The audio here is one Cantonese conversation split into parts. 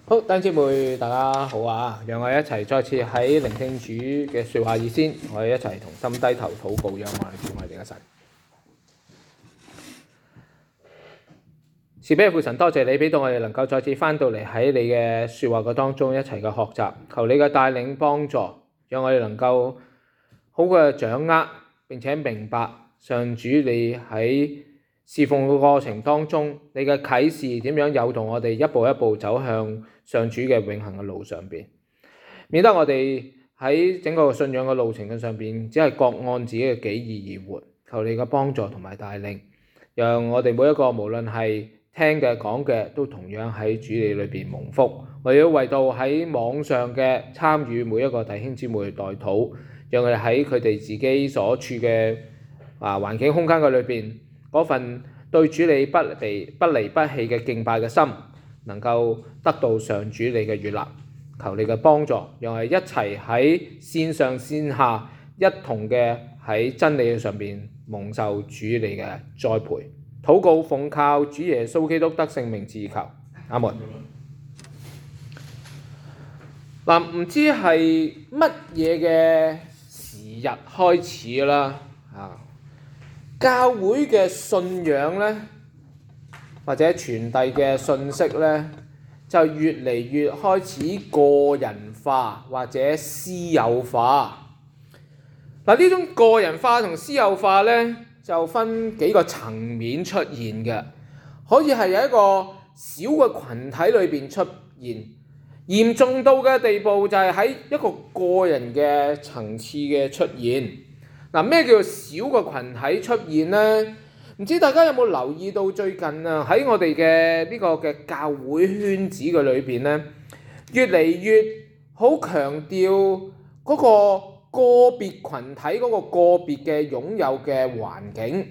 好，弟兄姊妹大家好啊！讓我哋一齊再次喺聆聽主嘅説話以先，我哋一齊同心低頭禱告，仰望主我哋嘅神。慈悲嘅父神，多謝你俾到我哋能夠再次翻到嚟喺你嘅説話嘅當中一齊嘅學習，求你嘅帶領幫助，讓我哋能夠好嘅掌握並且明白上主你喺侍奉嘅過程當中，你嘅啟示點樣誘導我哋一步一步走向上主嘅永恆嘅路上邊，免得我哋喺整個信仰嘅路程嘅上邊，只係各按自己嘅己意而活。求你嘅幫助同埋帶領，讓我哋每一個無論係聽嘅講嘅，都同樣喺主你裏邊蒙福。我哋都為到喺網上嘅參與每一個弟兄姊妹代禱，讓佢哋喺佢哋自己所處嘅環境空間嘅裏邊，嗰份對主你不離不棄嘅敬拜嘅心，能夠得到上主你嘅悅納。求你嘅幫助，讓我哋一齊喺線上線下一同嘅喺真理上邊蒙受主你嘅栽培。禱告奉靠主耶穌基督得勝名字求，阿門。唔知係乜嘢嘅時日開始啦，教會嘅信仰呢，或者傳遞嘅信息呢，就越嚟越開始個人化或者私有化。呢種個人化同私有化呢，就分幾個層面出現嘅，可以係有一個小嘅群體裏邊出現，嚴重到嘅地步就係喺一個個人嘅層次嘅出現。咩叫做小嘅群體出現呢？唔知大家有冇留意到最近喺我哋嘅呢個嘅教會圈子嘅裏邊呢，越嚟越好強調嗰個個別群體嗰個個別嘅擁有嘅環境。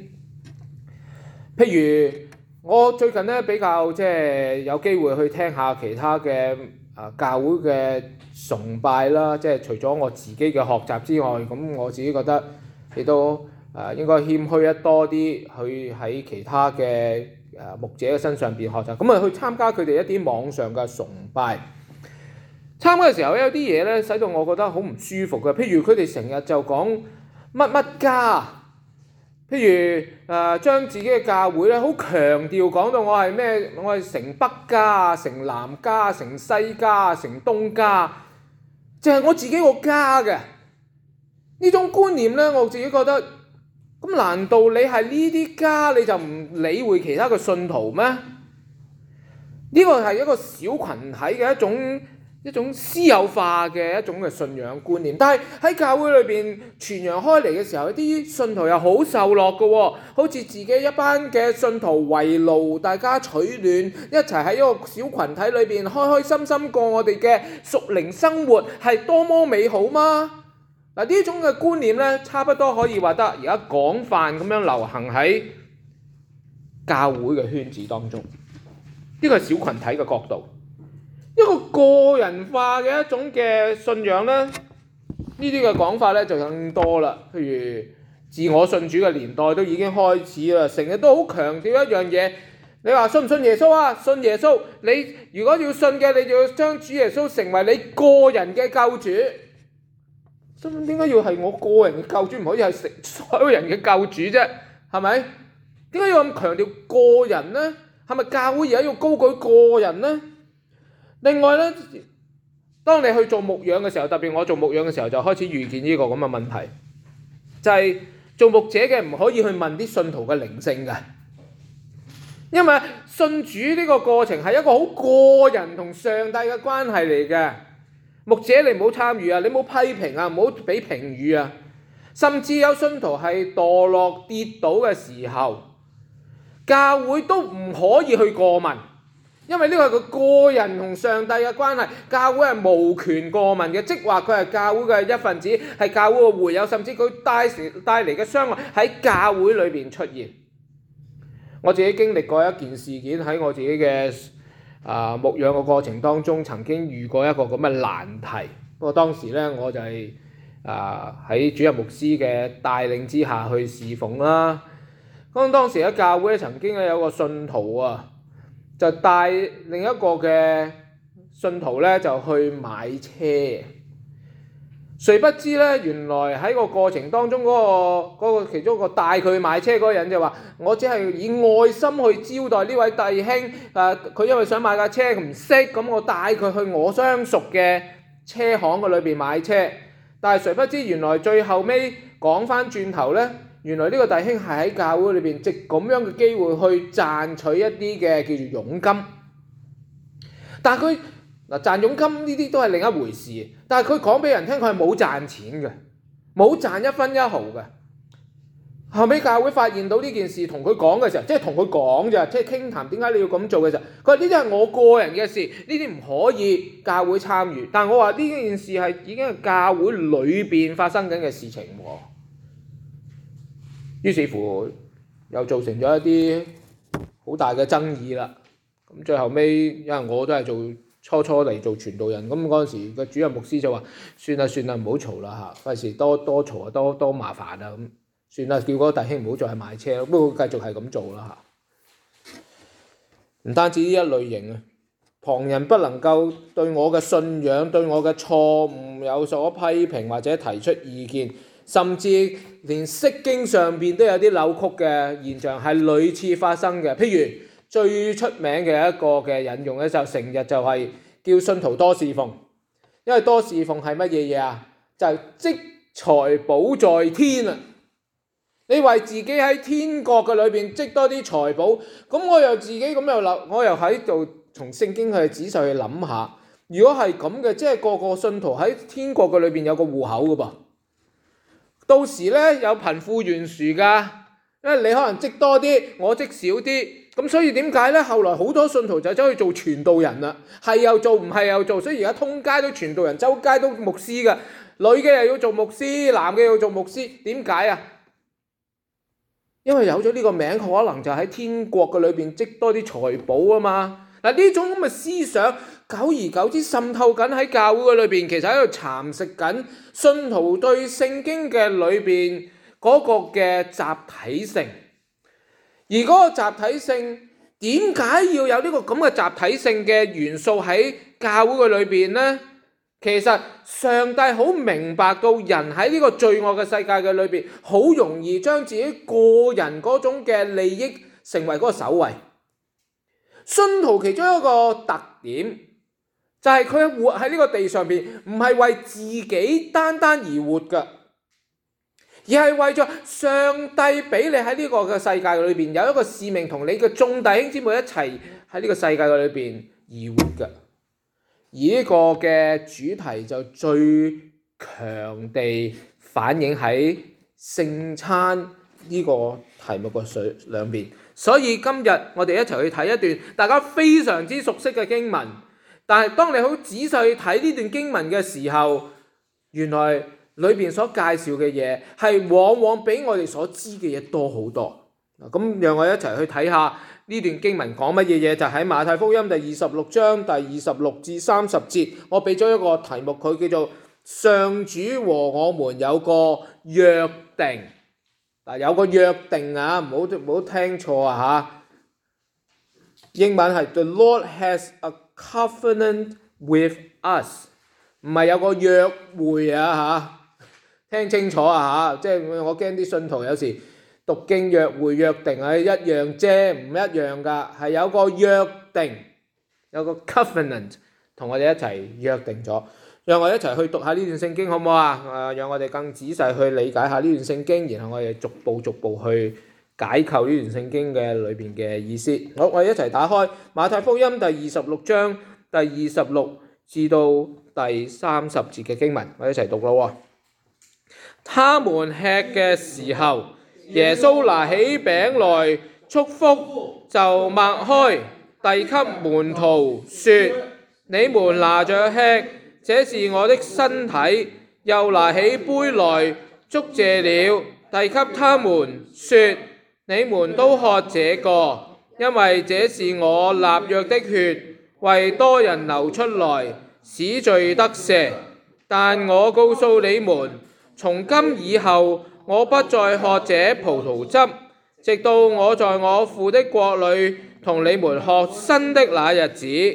譬如我最近呢比較有機會去聽下其他嘅教會嘅崇拜啦，除咗我自己嘅學習之外，咁我自己覺得亦都應該謙虛一多啲，去喺其他嘅牧者嘅身上邊學習，咁去參加佢哋一啲網上嘅崇拜。參加嘅時候有啲嘢咧，使到我覺得好唔舒服嘅。譬如佢哋成日就講乜乜家，譬如將自己嘅教會咧好強調講到我係咩，我係城北家、城南家、城西家、城東家，就係我自己個家嘅呢種觀念咧，我自己覺得。咁難道你係呢啲家你就唔理會其他嘅信徒咩？呢個係一個小群體嘅一種私有化嘅一種嘅信仰觀念，但係喺教會裏邊傳揚開嚟嘅時候，啲信徒又好受落嘅喎，好似自己一班嘅信徒圍爐，大家取暖，一齊喺一個小群體裏邊開開心心過我哋嘅屬靈生活，係多麼美好嗎？呢種嘅觀念咧，差不多可以話得而家廣泛咁樣流行喺教會嘅圈子當中。呢個係小群體嘅角度，一個個人化嘅一種嘅信仰咧，呢啲嘅講法咧就更多啦。譬如自我信主嘅年代都已經開始啦，成日都好強調一樣嘢。你話信唔信耶穌啊？信耶穌，你如果要信嘅，你就要將主耶穌成為你個人嘅救主。咁點解要係我個人嘅救主，唔可以係所有人嘅救主啫？係咪？點解要咁強調個人呢？係咪教會而家要高舉個人呢？另外呢，當你去做牧養嘅時候，特別我做牧養嘅時候，就開始遇見呢個咁嘅問題，就係做牧者嘅唔可以去問啲信徒嘅靈性嘅，因為信主呢個過程係一個好個人同上帝嘅關係嚟嘅。牧者你唔好參與啊，你唔好批評啊，唔好俾評語啊。甚至有信徒係墮落跌倒嘅時候，教會都唔可以去過問，因為呢個係佢個人同上帝嘅關係，教會係無權過問嘅，即話佢係教會嘅一份子，係教會嘅會友，甚至佢帶嚟嘅傷害喺教會裏邊出現。我自己經歷過一件事件，喺我自己嘅牧養嘅過程當中，曾經遇過一個咁嘅難題。不過當時咧，我就係喺主任牧師嘅帶領之下去侍奉啦。咁當時喺教會曾經有個信徒就帶另一個嘅信徒咧就去買車。誰不知咧，原來喺個過程當中嗰個其中一個帶佢買車嗰個人就話：我只係以愛心去招待呢位弟兄。佢因為想買架車，佢唔識，咁我帶佢去我相熟嘅車行嘅裏邊買車。但係誰不知原來最後尾講翻轉頭咧，原來呢個弟兄係喺教會裏邊藉咁樣嘅機會去賺取一啲嘅叫做佣金。但係佢賺佣金呢啲都係另一回事，但係佢講俾人聽，佢係冇賺錢嘅，冇賺一分一毫嘅。後尾教會發現到呢件事，同佢講嘅時候，即係同佢講咋，即係傾談點解你要咁做嘅時候，佢話呢啲係我個人嘅事，呢啲唔可以教會參與。但係我話呢件事係已經係教會裏邊發生緊嘅事情喎。於是乎又造成咗一啲好大嘅爭議啦。咁最後尾，因為我都係初嚟做傳道人，咁嗰陣時個主任牧師就話：算啦，唔好嘈啦嚇，費事多嘈啊，多麻煩啊咁。算啦，叫嗰個弟兄唔好再係買車咯，不過繼續係咁做啦嚇。唔單止呢一類型啊，旁人不能夠對我嘅信仰、對我嘅錯誤有所批評或者提出意見，甚至連釋經上邊都有啲扭曲嘅現象係類似發生嘅。譬如最出名嘅一個嘅引用咧，就成日就係叫信徒多侍奉，因為多侍奉係乜嘢嘢啊？就係積財寶在天啊！你為自己喺天國嘅裏邊積多啲財寶，咁我又自己咁又諗，我又喺度從聖經去仔細去諗下，如果係咁嘅，即係個個信徒喺天國嘅裏邊有個戶口噶噃，到時咧有貧富懸殊噶，因為你可能積多啲，我積少啲，咁所以點解咧？後來好多信徒就走去做傳道人啦，係又做，唔係又做，所以而家通街都傳道人，周街都牧師噶，女嘅又要做牧師，男嘅又要做牧師，點解啊？因為有咗呢個名，可能就喺天國嘅裏邊積多啲財寶啊嘛。嗱，呢種咁嘅思想，久而久之滲透緊喺教會嘅裏邊，其實喺度蠶食緊信徒對聖經嘅裏邊嗰個嘅集體性。而嗰個集體性點解要有呢個咁嘅集體性嘅元素喺教會嘅裏邊呢？其實上帝好明白到人喺呢個罪惡嘅世界嘅裏邊，好容易將自己個人嗰種嘅利益成為嗰個首位。信徒其中一個特點就係佢活喺呢個地上邊，唔係為自己單單而活㗎，而係為咗上帝俾你喺呢個嘅世界裏邊有一個使命，同你嘅眾弟兄姊妹一齊喺呢個世界嘅裏邊而活㗎。而呢個嘅主題就最強地反映喺聖餐呢個題目嘅兩邊，所以今日我哋一齊去睇一段大家非常之熟悉嘅經文，但係當你好仔細去睇呢段經文嘅時候，原來裏邊所介紹嘅嘢係往往比我哋所知嘅嘢多好多。咁讓我一齊去睇下呢段經文講乜嘢嘢，就喺馬太福音第26章第26至30節，我俾咗一個題目佢，叫做上主和我們有個約定。有個約定啊，唔好聽錯啊嚇。英文係 The Lord has a covenant with us， 唔係有個約會啊嚇，聽清楚啊嚇，即係我驚啲信徒有時讀經約會約定係一樣啫，唔一樣噶，係有個約定，有個 covenant 同我哋一齊約定咗。讓我一齊去讀下呢段聖經好唔好啊？讓我哋更仔細去理解下呢段聖經，然後我哋逐步去解構呢段聖經嘅裏邊嘅意思。好，我哋一齊打開馬太福音第26章第26至到第30節嘅經文，我哋一齊讀咯。他們吃嘅時候，耶穌拿起餅來，祝福就擘開，遞給門徒說：你們拿着吃，這是我的身體。又拿起杯來，祝謝了，遞給他們說：你們都喝這個，因為這是我立約的血，為多人流出來，使罪得赦。但我告訴你們，從今以後，我不再喝這葡萄汁，直到我在我父的國裏同你們喝新的那日子。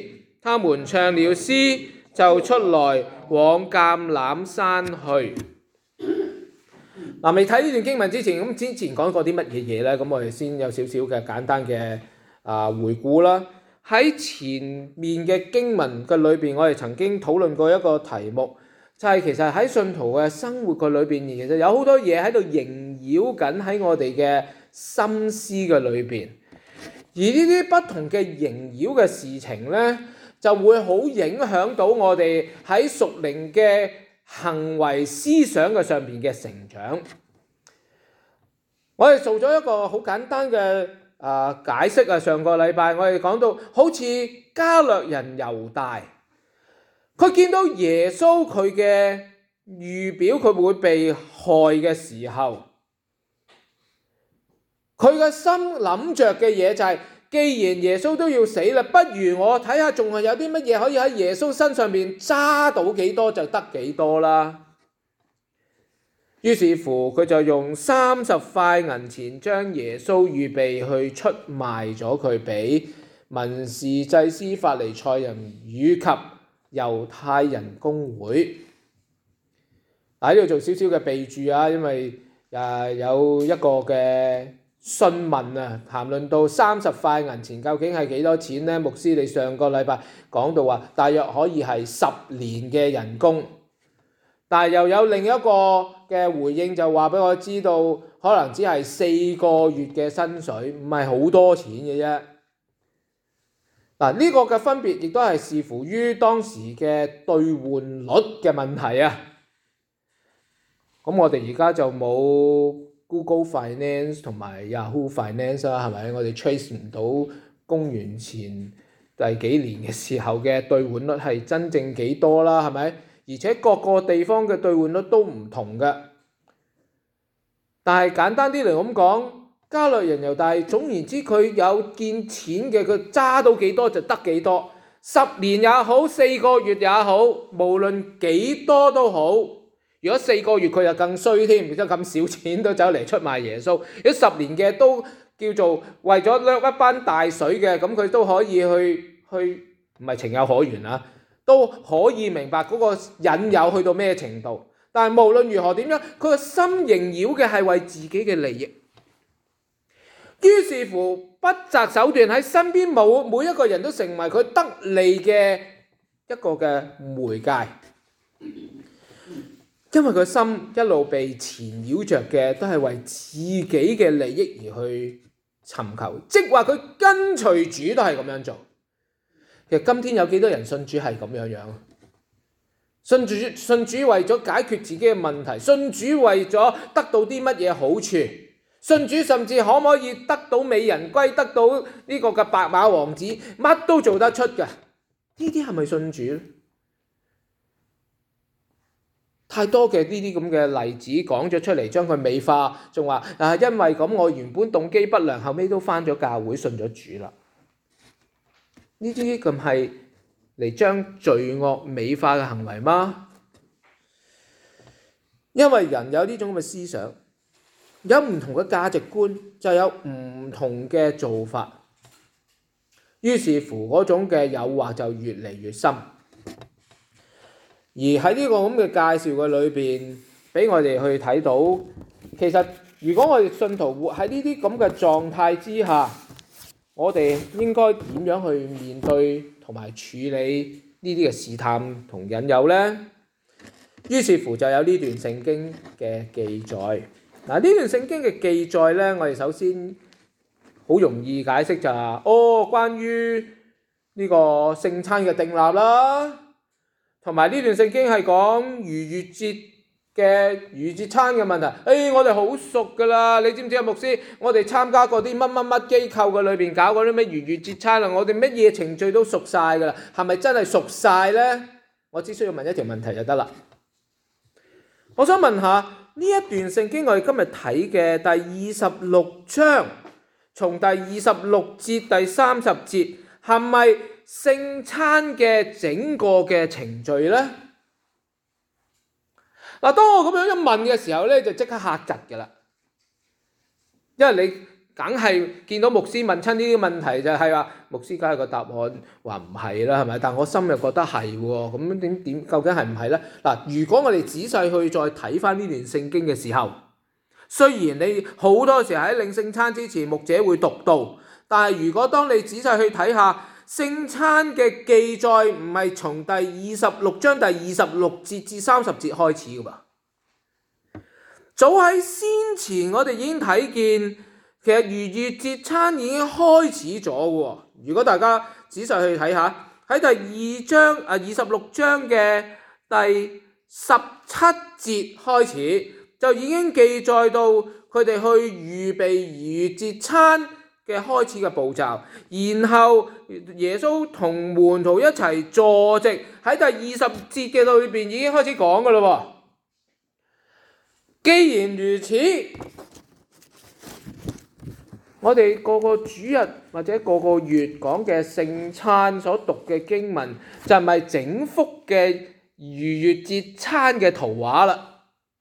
他們唱了詩，就出來往橄欖山去。未睇呢段經文之前，咁之前講過啲乜嘢嘢呢？咁我哋先有少少嘅簡單嘅回顧啦。喺前面嘅經文嘅裏邊，我哋曾經討論過一個題目，就係其實喺信徒嘅生活嘅裏邊，其實有好多嘢喺度縈繞緊喺我哋嘅心思嘅裏邊。而呢啲不同嘅縈繞嘅事情呢，就會好影響到我哋喺屬靈嘅行為思想嘅上面嘅成長。我哋做咗一個好簡單嘅解釋啊。上個禮拜我哋講到，好似加略人猶大，佢見到耶穌佢嘅預表佢會被害嘅時候，佢嘅心諗着嘅嘢就係，既然耶穌都要死啦，不如我睇下仲係有啲乜嘢可以喺耶穌身上面揸到幾多就得幾多啦。於是乎佢就用30塊銀錢將耶穌預備去出賣咗佢俾文士祭司法利賽人以及猶太人公會。喺度做少少嘅備註啊，因為有一個嘅詢問啊，談論到30塊銀錢究竟係幾多錢呢？牧師你上個禮拜講到話，大約可以係10年嘅人工。但係又有另一個嘅回應，就話俾我知道，可能只係4個月嘅薪水，唔係好多錢嘅啫。呢個嘅分別亦都係視乎於當時嘅兌換率嘅問題啊。咁我哋而家就冇 Google Finance 同埋 Yahoo Finance 啦，係咪？我哋 trace 唔到公元前第幾年嘅時候嘅兌換率係真正幾多啦，係咪？而且各個地方嘅兌換率都唔同嘅。但係簡單啲嚟咁講，加略人猶大，總言之佢有見錢嘅，佢揸到幾多就得幾多。10年也好，4個月也好，無論幾多都好。如果4個月佢就更衰添，而且咁少錢都走嚟出賣耶穌。如果10年嘅都叫做為咗掠一班大水嘅，咁佢都可以去唔係情有可原啊，都可以明白嗰個引誘去到咩程度。但係無論如何點樣，佢個心縈繞嘅係為自己嘅利益。於是乎不擇手段喺身邊每一個人都成為佢得利嘅一個嘅媒介。因為佢心一路被纏繞着嘅都係為自己嘅利益而去尋求，即話佢跟隨主都係咁樣做。其實今天有幾多人信主係咁樣樣？信主為咗解決自己嘅問題，信主為咗得到啲乜嘢好處，信主甚至可唔可以得到美人歸，得到呢個嘅白馬王子，乜都做得出嘅。呢啲係咪信主咧？太多嘅呢啲咁嘅例子講咗出嚟，將佢美化，仲話因為咁我原本動機不良，後尾都返咗教會信咗主啦。呢啲咁係嚟將罪惡美化嘅行為嗎？因為人有呢種咁嘅思想，有唔同嘅價值觀，就有唔同嘅做法，於是乎嗰種嘅誘惑就越嚟越深。而喺呢個咁嘅介紹嘅裏邊，俾我哋去睇到，其實如果我哋信徒活喺呢啲咁嘅狀態之下，我哋應該點樣去面對同埋處理呢啲嘅試探同引誘呢？於是乎就有呢段聖經嘅記載。呢段聖經嘅記載呢，我哋首先好容易解釋就係關於呢個聖餐嘅訂立啦。同埋呢段聖經係講逾越節嘅逾越節餐嘅問題。我哋好熟噶啦，你知唔知啊，牧師？我哋參加過啲乜乜乜機構嘅裏邊搞過啲咩逾越節餐啦，我哋乜嘢程序都熟晒噶啦，係咪真係熟晒呢？我只需要問一條問題就得啦。我想問下呢一段聖經，我哋今日睇嘅第26章，從第26節第30節，係咪聖餐嘅整個嘅程序呢？當我咁樣一問嘅時候呢，就即刻嚇窒嘅啦。因為你梗係見到牧師問親呢啲問題就係話，牧師梗係個答案話唔係啦，係咪？但我心又覺得係喎，咁點究竟係唔係咧？嗱，如果我哋仔細去再睇翻呢段聖經嘅時候，雖然你好多時喺領聖餐之前牧者會讀道，但係如果當你仔細去睇下聖餐嘅記載，唔係從第26章第26節至30節開始噶噃。早喺先前我哋已經睇見，其實逾越節餐已經開始咗喎。如果大家仔細去睇下，喺第26章嘅第17節開始，就已經記載到佢哋去預備逾越節餐嘅開始嘅步驟。然後耶穌同門徒一齊坐席，喺第20節嘅裏邊已經開始講噶啦喎。既然如此，我哋個個主日或者個個月講嘅聖餐所讀嘅經文，就係咪整幅嘅逾越節餐嘅圖畫啦？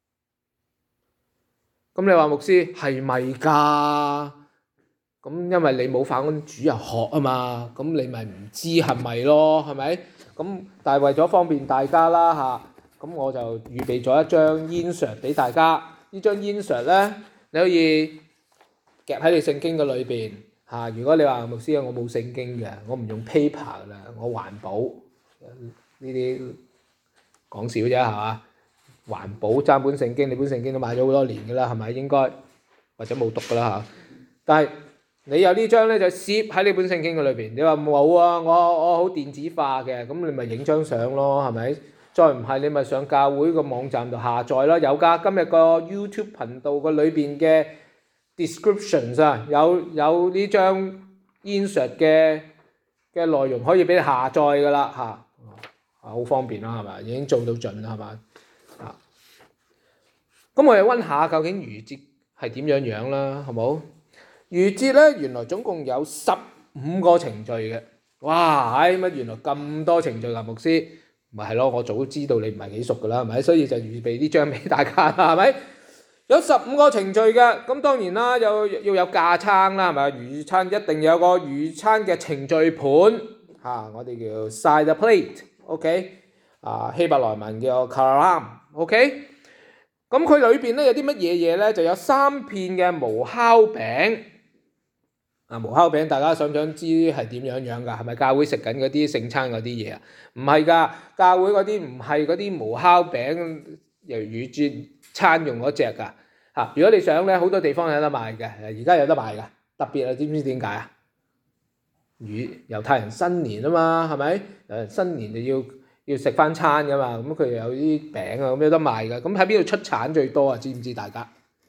咁你話牧師係咪㗎？咁因為你冇返主日學啊嘛，咁你咪唔知係咪咯？係咪？咁但係為咗方便大家啦嚇。咁我就預備咗一張 insert 俾大家。呢張 insert 咧，你可以夾喺你聖經嘅裏邊嚇。如果你話牧師啊，我冇聖經嘅，我唔用 paper 㗎啦，我環保呢啲講笑啫係嘛？環保爭本聖經，你本聖經都買咗好多年㗎啦，係咪應該？或者冇讀㗎啦嚇。但係你有呢張咧，就攝喺你本聖經嘅裏邊。你話冇啊，我好電子化嘅，咁你咪影張相咯，係咪？再唔係你咪上教會個網站度下載啦，有㗎。今日個 YouTube 頻道個裏邊嘅 descriptions 啊，有呢張 insert 嘅內容可以俾你下載㗎啦嚇，好方便啦係咪？已經做到盡啦係嘛啊？咁我哋溫下究竟逾越節係點樣啦，好冇？逾越節咧原來總共有15個程序嘅，哇！乜原來咁多程序㗎，牧師？咪係咯，我早知道你唔係幾熟㗎啦，係咪？所以就預備呢張俾大家啦，係咪？有15個程序嘅，咁當然啦，要有架撐啦，係咪？逾越餐一定有個逾越餐嘅程序盤嚇，我哋叫 side plate，OK？希伯來文叫 karam，OK？咁佢裏邊咧有啲乜嘢嘢咧？就有3片嘅無酵餅。無酵餅大家想唔想知係點樣㗎？係咪教會食緊嗰啲聖餐嗰啲嘢啊？唔係㗎，教會嗰啲唔係嗰啲無酵餅，由逾越節餐用嗰隻㗎嚇。如果你想咧，好多地方有得賣嘅，而家有得賣㗎。特別係知唔知點解啊？猶太人新年啊嘛，係咪？新年就要食翻餐㗎嘛，咁佢有啲餅啊，咁有得賣㗎。咁喺邊度出產最多啊？知唔知大家？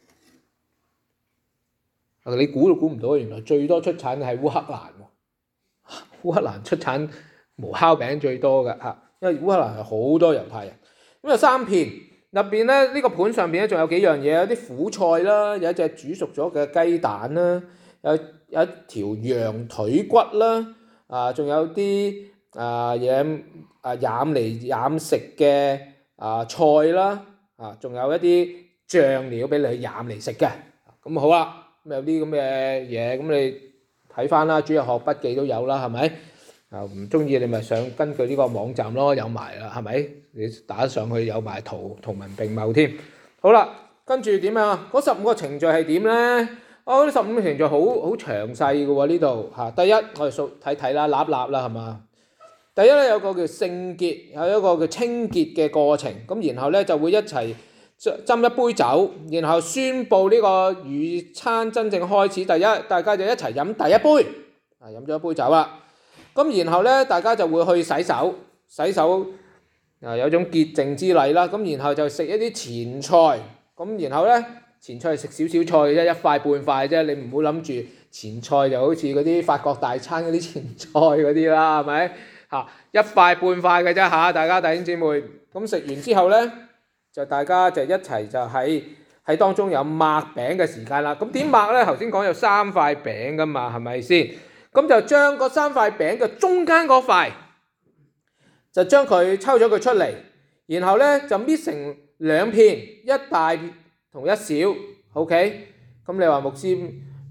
你估都估唔到，原來最多出產嘅係烏克蘭喎。烏克蘭出產無酵餅最多㗎嚇，因為烏克蘭係好多猶太人。咁有3片入邊咧，呢個盤上邊咧仲有幾樣嘢，有啲苦菜啦，有一隻煮熟咗嘅雞蛋啦，有一條羊腿骨啦，仲有啲嘢醃嚟醃食嘅菜啦，仲有一啲醬料俾你醃嚟食嘅。咁好啦。咁有啲咁嘅嘢，咁你睇翻啦，主日學筆記都有啦，係咪？唔中意你咪上根據呢個網站咯，有埋啦，係咪？你打上去有埋圖文並茂添。好啦，跟住點啊？嗰15個程序係點咧？呢15個程序好詳細嘅喎，呢度嚇。第一，我哋睇啦，立啦，係嘛？第一咧有個叫聖潔，有一個叫清潔嘅過程，咁然後咧就會一齊斟一杯酒，然後宣佈呢個逾越餐真正開始。第一，大家就一齊飲第一杯，飲咗一杯酒啦。咁然後咧，大家就會去洗手，有種潔淨之禮啦。咁然後就食一啲前菜，咁然後咧前菜係食少少菜嘅啫，一塊半塊啫。你唔好諗住前菜就好似嗰啲法國大餐嗰啲前菜嗰啲啦，係咪？一塊半塊嘅啫嚇，大家弟兄姊妹。咁食完之後咧，就大家就一齊就喺當中有擘餅嘅時間啦。咁點擘咧？頭先講有3塊餅噶嘛，係咪先？咁就將嗰3塊餅嘅中間嗰塊，就將佢抽咗佢出嚟，然後咧就搣成2片，一大同一小。OK，咁你話牧師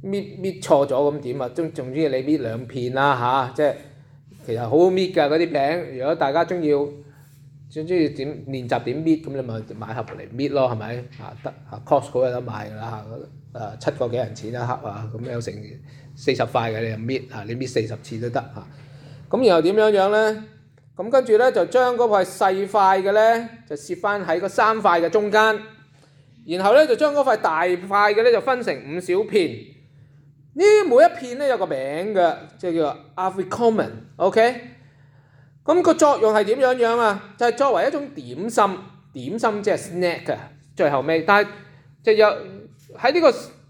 搣錯咗咁點啊？仲中意你搣兩片啦嚇，即係其實好好搣㗎嗰啲餅。如果大家中意點練習點搣，咁你咪買盒嚟搣咯，係咪啊？得啊 Costco 有得買㗎啦嚇，7個幾銀錢一盒啊，咁有成40塊嘅，你就搣嚇，你搣40次都得嚇。咁然後點樣咧？咁跟住咧就將嗰塊細塊嘅咧就攝翻喺個3塊嘅中間，然後咧就將嗰塊大塊嘅咧就分成5小片。呢每一片咧有個名嘅，即係叫做 Afikoman，OK？咁個作用係點樣啊？就係作為一種點心，點心即係 snack 嘅最後尾。但係就有喺呢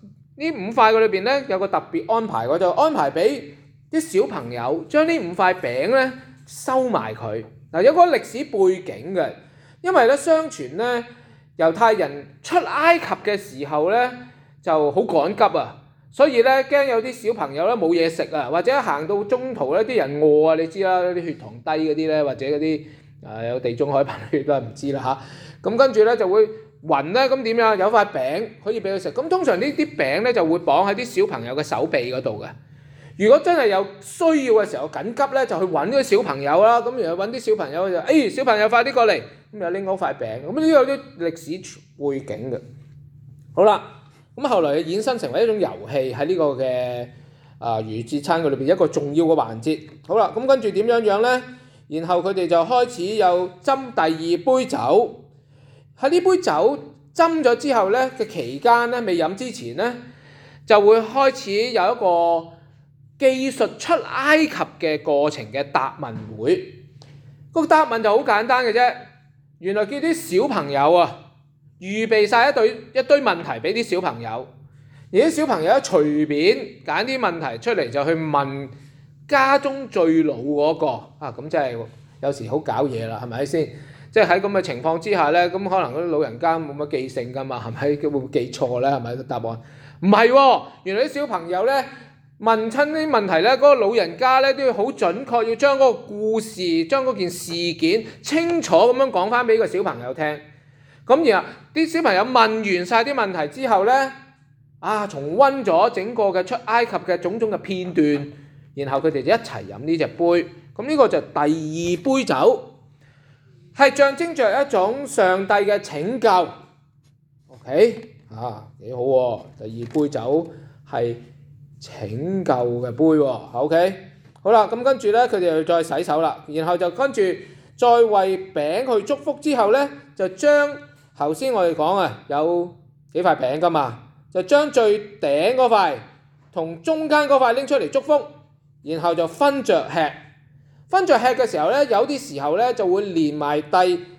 5塊嘅裏邊咧有個特別安排，我就安排俾啲小朋友將呢5塊餅咧收埋佢。嗱，有個歷史背景嘅，因為咧相傳咧猶太人出埃及嘅時候咧就好趕急啊，所以咧驚有啲小朋友咧冇嘢食啊，或者行到中途咧啲人餓啊，你知啦，啲血糖低嗰啲咧，或者嗰啲有地中海貧血都係唔知啦嚇。咁跟住咧就會暈咧，咁點樣？有塊餅可以俾佢食。咁通常呢啲餅咧就會綁喺啲小朋友嘅手臂嗰度嘅。如果真係有需要嘅時候緊急咧，就去揾啲小朋友啦。咁然後揾啲小朋友就，小朋友快啲過嚟，咁又拎嗰塊餅。咁呢有啲歷史背景嘅。好啦，咁後來衍生成為一種遊戲喺呢個嘅逾節餐嘅裏邊一個重要嘅環節。好啦，咁跟住點樣咧？然後佢哋就開始有斟第2杯酒。喺呢杯酒斟咗之後咧嘅期間咧，未飲之前咧，就會開始有一個記述出埃及嘅過程嘅答問會。個答問就好簡單嘅啫，原來叫啲小朋友啊預備晒一堆問題俾啲小朋友，而啲小朋友隨便揀啲問題出嚟就去問家中最老嗰個啊，咁即係有時好搞嘢啦，係咪先？即係喺咁嘅情況之下咧，咁可能嗰啲老人家冇乜記性㗎嘛，係咪？會唔會記錯咧？係咪個答案？唔係喎，原來啲小朋友咧問親啲問題咧，嗰個老人家咧都要好準確，要將嗰個故事、將嗰件事件清楚咁樣講翻俾個小朋友聽。咁然後啲小朋友問完晒啲問題之後咧，重溫咗整個嘅出埃及嘅種種嘅片段，然後佢哋就一齊飲呢隻杯。咁呢個就第2杯酒。係象徵着一種上帝嘅拯救 ，OK 幾好喎！第2杯酒係拯救嘅杯喎 ，OK 好啦，咁跟住咧佢哋就再洗手啦，然後就跟住再為餅去祝福之後咧，就將頭先我哋講有幾塊餅噶嘛，就將最頂嗰塊同中間嗰塊拎出嚟祝福，然後就分着吃。分着吃嘅時候咧，有啲時候咧就會連埋第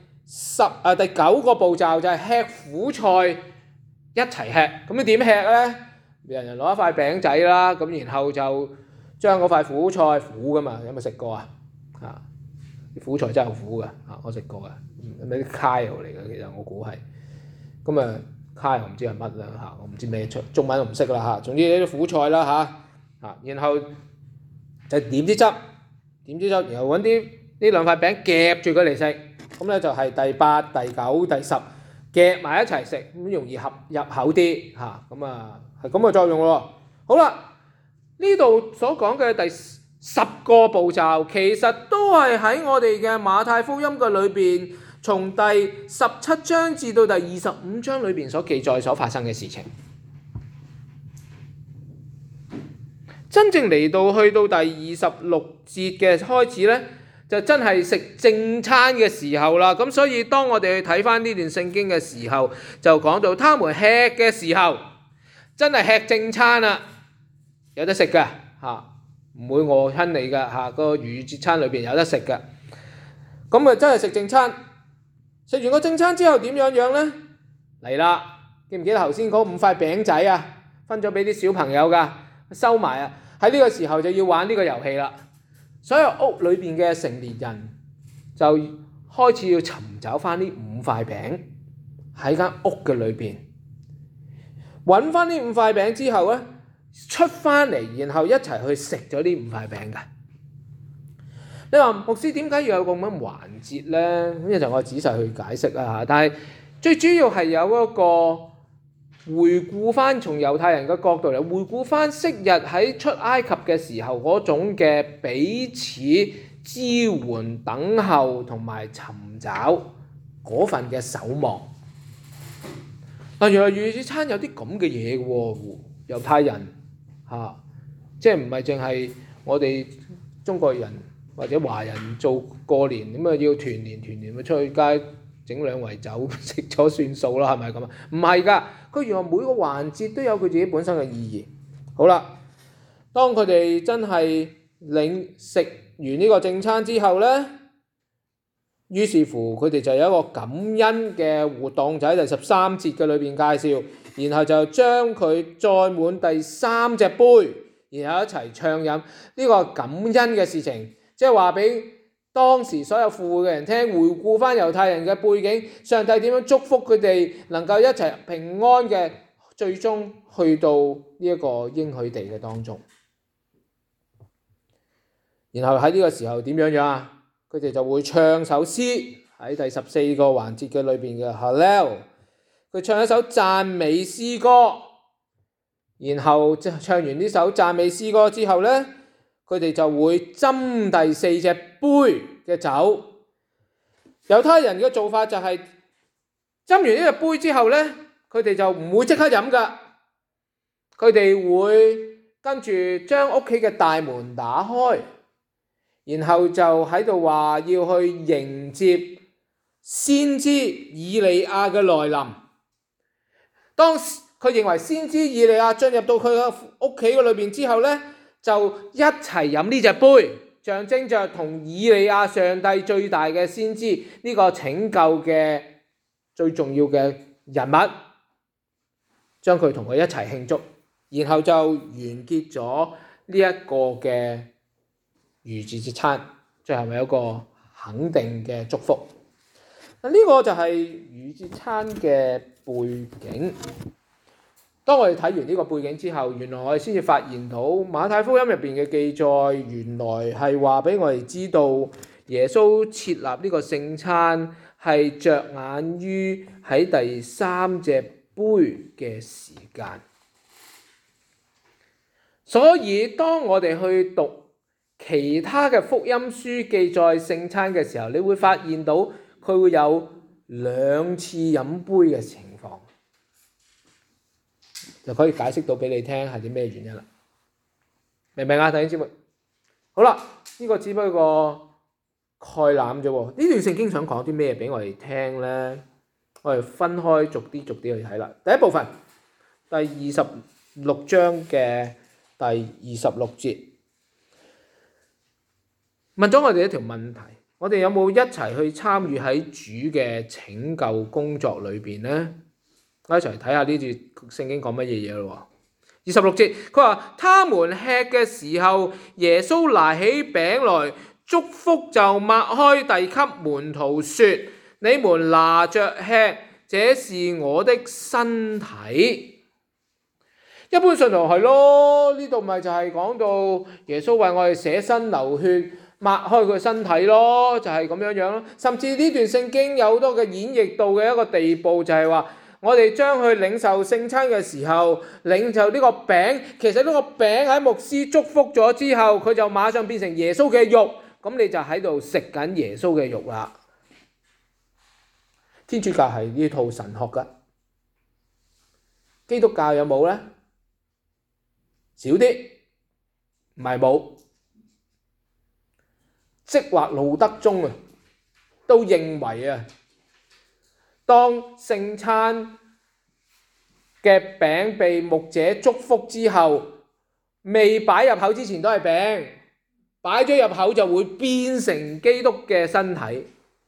9個步驟，就係吃苦菜一齊吃。咁你點吃咧？人人攞一塊餅仔啦，咁然後就將嗰塊苦菜苦噶嘛，有冇食過啊？啲苦菜真係好苦噶，我食過嘅，咩啲 kale 嚟嘅，其實我估係。咁kale唔知係乜啦，我唔知咩中文我唔識啦，總之呢啲苦菜啦然後就點啲汁。然後揾呢2塊餅夾住佢嚟食，咁咧就係第8、第9、第10夾埋一齊食，咁容易入口啲嚇，咁係咁嘅作用咯。好啦，呢度所講嘅第10個步驟，其實都係喺我哋嘅馬太福音嘅裏邊，從第17章至到第25章裏邊所記載所發生嘅事情。真正嚟到去到第26節嘅開始咧，就真係食正餐嘅時候啦。咁所以當我哋去睇翻呢段聖經嘅時候，就講到他們吃嘅時候，真係吃正餐啦，有得食嘅唔會餓親你嘅個逾節餐裏邊有得食嘅。咁真係食正餐。食完個正餐之後點樣咧？嚟啦，記唔記得頭先嗰5塊餅仔啊？分咗俾啲小朋友㗎，收埋啊！喺呢個時候就要玩呢個遊戲啦。所有屋裏邊嘅成年人就開始要尋找翻呢5塊餅喺間屋嘅裏邊，揾翻呢5塊餅之後咧，出翻嚟，然後一齊去食咗呢5塊餅嘅。你話牧師點解要有個咁樣環節咧？咁一陣我仔細去解釋啊。但係最主要係有一個回顧翻從猶太人嘅角度嚟回顧翻昔日喺出埃及嘅時候嗰種嘅彼此支援、等候同埋尋找嗰份嘅守望。原來逾越節餐有啲咁嘅嘢嘅喎，猶太人即係唔係淨係我哋中國人或者華人做過年咁啊，要團年咪出去街整兩圍酒食咗算數啦，係咪咁啊？唔係㗎，佢原來每個環節都有佢自己本身嘅意義。好啦，當佢哋真係食完呢個正餐之後呢，於是乎佢哋就有一個感恩嘅活動，就喺第13節嘅裏邊介紹，然後就將佢載滿第3隻杯，然後一齊暢飲呢個感恩嘅事情，即係話俾當時所有赴會嘅人聽，回顧翻猶太人嘅背景，上帝點樣祝福佢哋能夠一齊平安嘅，最終去到呢一個應許地嘅當中。然後喺呢個時候點樣啊？佢哋就會唱首詩，喺第14個環節嘅裏邊嘅 Hallel， 佢唱一首讚美詩歌。然後唱完呢首讚美詩歌之後呢，佢哋就會斟第4隻杯嘅酒。猶太人嘅做法就係斟完呢隻杯之後呢，佢哋就唔會即刻飲㗎，佢哋會跟住將屋企嘅大門打開，然後就喺度話要去迎接先知以利亞嘅來臨。當佢認為先知以利亞進入到佢嘅屋企嘅裏邊之後呢，就一齊飲呢隻杯，象徵着同以利亞上帝最大嘅先知呢個拯救嘅最重要嘅人物，將佢同佢一齊慶祝，然後就完結咗呢一個嘅逾越節餐，最後咪有一個肯定嘅祝福。呢個就係逾越節餐嘅背景。當我哋睇完呢個背景之後，原來我哋先至發現到馬太福音入邊嘅記載，原來係話俾我哋知道耶穌設立呢個聖餐係着眼於喺第3隻杯嘅時間。所以當我哋去讀其他嘅福音書記載聖餐嘅時候，你會發現到佢會有2次飲杯嘅情況，就可以解釋到俾你聽係啲咩原因啦。明唔明啊？弟兄姊妹，好啦，呢個只不過概覽啫喎。呢段聖經想講啲咩俾我哋聽呢？我哋分開逐啲去睇啦。第一部分，第26章嘅第26節，問咗我哋一條問題：我哋有冇一齊去參與喺主嘅拯救工作裏邊呢？我一齊睇下呢段聖經講乜嘢嘢咯。26節，佢話：他們吃嘅時候，耶穌拿起餅來，祝福就擘開，遞給門徒說：你們拿着吃，這是我的身體。一般信徒係咯，呢度咪就係講到耶穌為我哋捨身流血，擘開佢身體咯，就係咁樣樣咯。甚至呢段聖經有好多嘅演繹到嘅一個地步，就係話我哋將佢領受聖餐嘅時候，領受呢個餅，其實呢個餅喺牧師祝福咗之後，佢就馬上變成耶穌嘅肉，咁你就喺度食緊耶穌嘅肉啦。天主教係呢套神學噶，基督教有冇呢？少啲，唔係冇。即或路德宗都認為當聖餐嘅餅被牧者祝福之後，未擺入口之前都係餅，擺咗入口就會變成基督嘅身體。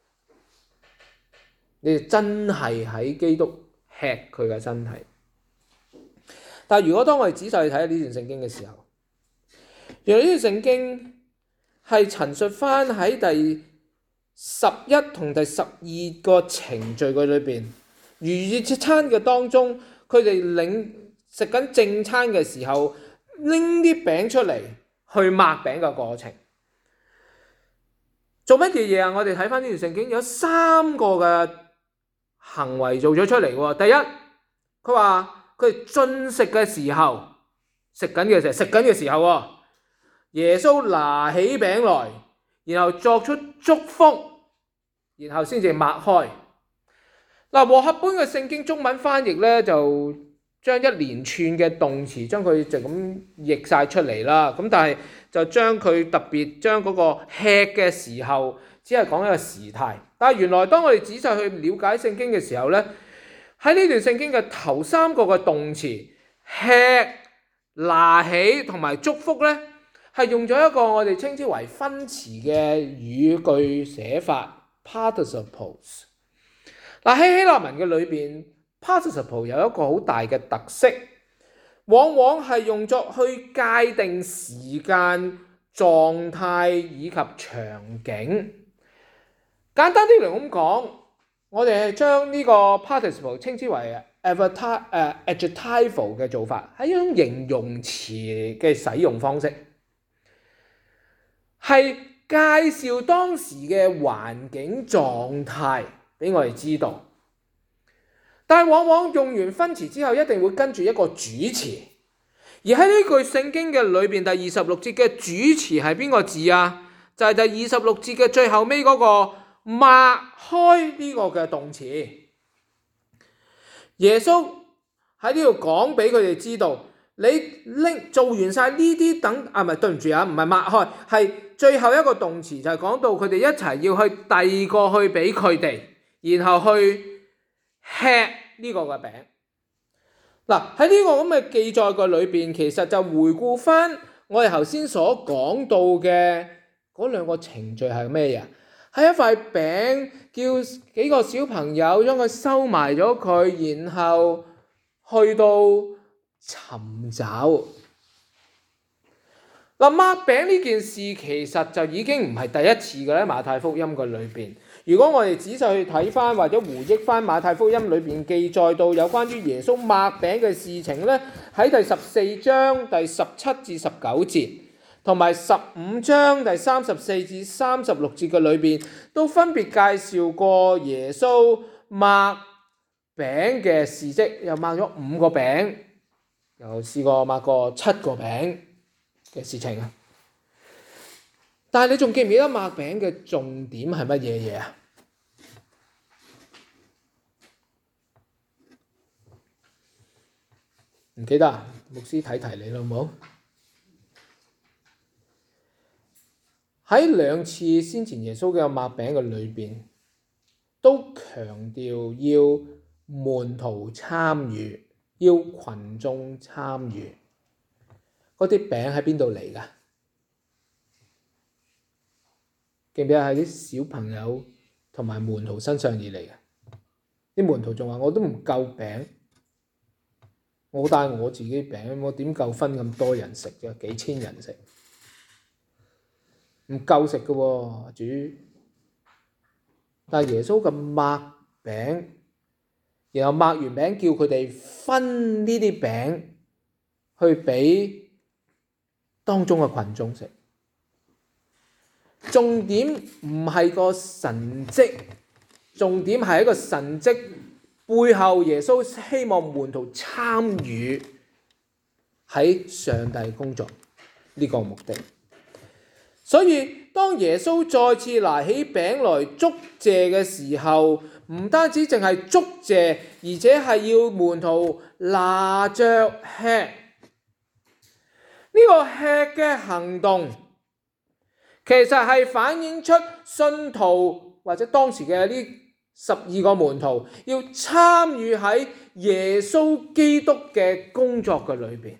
你哋真係喺基督吃佢嘅身體。但如果當我哋仔細去睇呢段聖經嘅時候，原來呢段聖經係陳述翻喺第11同第12個程序嘅裏邊，逾越節餐嘅當中，佢哋食緊正餐嘅時候，拎啲餅出嚟去擘餅嘅過程，做乜嘢啊？我哋睇翻呢段聖經有3個嘅行為做咗出嚟喎。第一，佢話佢哋進食嘅時候，食緊嘅時候喎，耶穌拿起餅來，然後作出祝福，然後先至擘開。嗱，和合本嘅聖經中文翻譯咧，就將一連串嘅動詞將佢就咁譯晒出嚟啦。咁但係就將佢特別將嗰個吃嘅時候，只係講一個時態。但係原來當我哋仔細去了解聖經嘅時候咧，喺呢段聖經嘅頭三個嘅動詞吃、拿起同埋祝福咧，係用咗一個我哋稱之為分詞嘅語句寫法 participles。嗱，喺希臘文嘅裏邊 participle 有一個好大嘅特色，往往係用作去界定時間、狀態以及場景。簡單啲嚟咁講，我哋係將呢個 participle 稱之為 adjectival 嘅做法，係一種形容詞嘅使用方式，係介紹當時嘅環境狀態俾我哋知道。但係往往用完分詞之後，一定會跟住一個主詞。而喺呢句聖經嘅裏邊，第26節嘅主詞係邊個字啊？就係第26節嘅最後尾嗰個擘開呢個嘅動詞。耶穌喺呢度講俾佢哋知道，你做完晒呢啲等唔係對唔住啊，唔係擘開，係最後一個動詞就係講到佢哋一齊要去遞過去俾佢哋，然後去吃呢個嘅餅。嗱，喺呢個咁嘅記載嘅裏邊，其實就回顧翻我哋頭先所講到嘅嗰兩個程序係咩嘢？係一塊餅，叫幾個小朋友將佢收埋咗佢，然後去到尋找。嗱，擘餅呢件事其實就已經唔係第一次嘅咧，馬太福音嘅裏邊。如果我哋仔細去睇翻或者回憶翻馬太福音裏邊記載到有關於耶穌擘餅嘅事情咧，喺第14章第17至19節，同埋15章第34至36節嘅裏邊，都分別介紹過耶穌擘餅嘅事蹟，又擘咗5個餅，又試過擘過7個餅嘅事情啊！但係你仲記唔記得擘餅嘅重點係乜嘢嘢啊？唔記得啊？牧師提你啦，好唔好？喺2次先前耶穌嘅擘餅嘅裏邊，都強調要門徒參與，要群眾參與。嗰啲餅喺邊度嚟㗎？記唔記得係啲小朋友同埋門徒身上而嚟嘅？啲門徒仲話：我都唔夠餅，我帶我自己餅，我點夠分咁多人食啫？幾千人食，唔夠食嘅喎，主。但係耶穌嘅擘餅，然後擘完餅叫佢哋分呢啲餅去俾當中嘅群眾食。重點唔係個神蹟，重點係一個神蹟背後，耶穌希望門徒參與喺上帝工作呢個目的。所以當耶穌再次拿起餅來祝謝嘅時候，唔單止淨係祝謝，而且係要門徒拿着吃。呢個吃嘅行動，其實係反映出信徒或者當時嘅呢12個門徒要參與喺耶穌基督嘅工作嘅裏邊。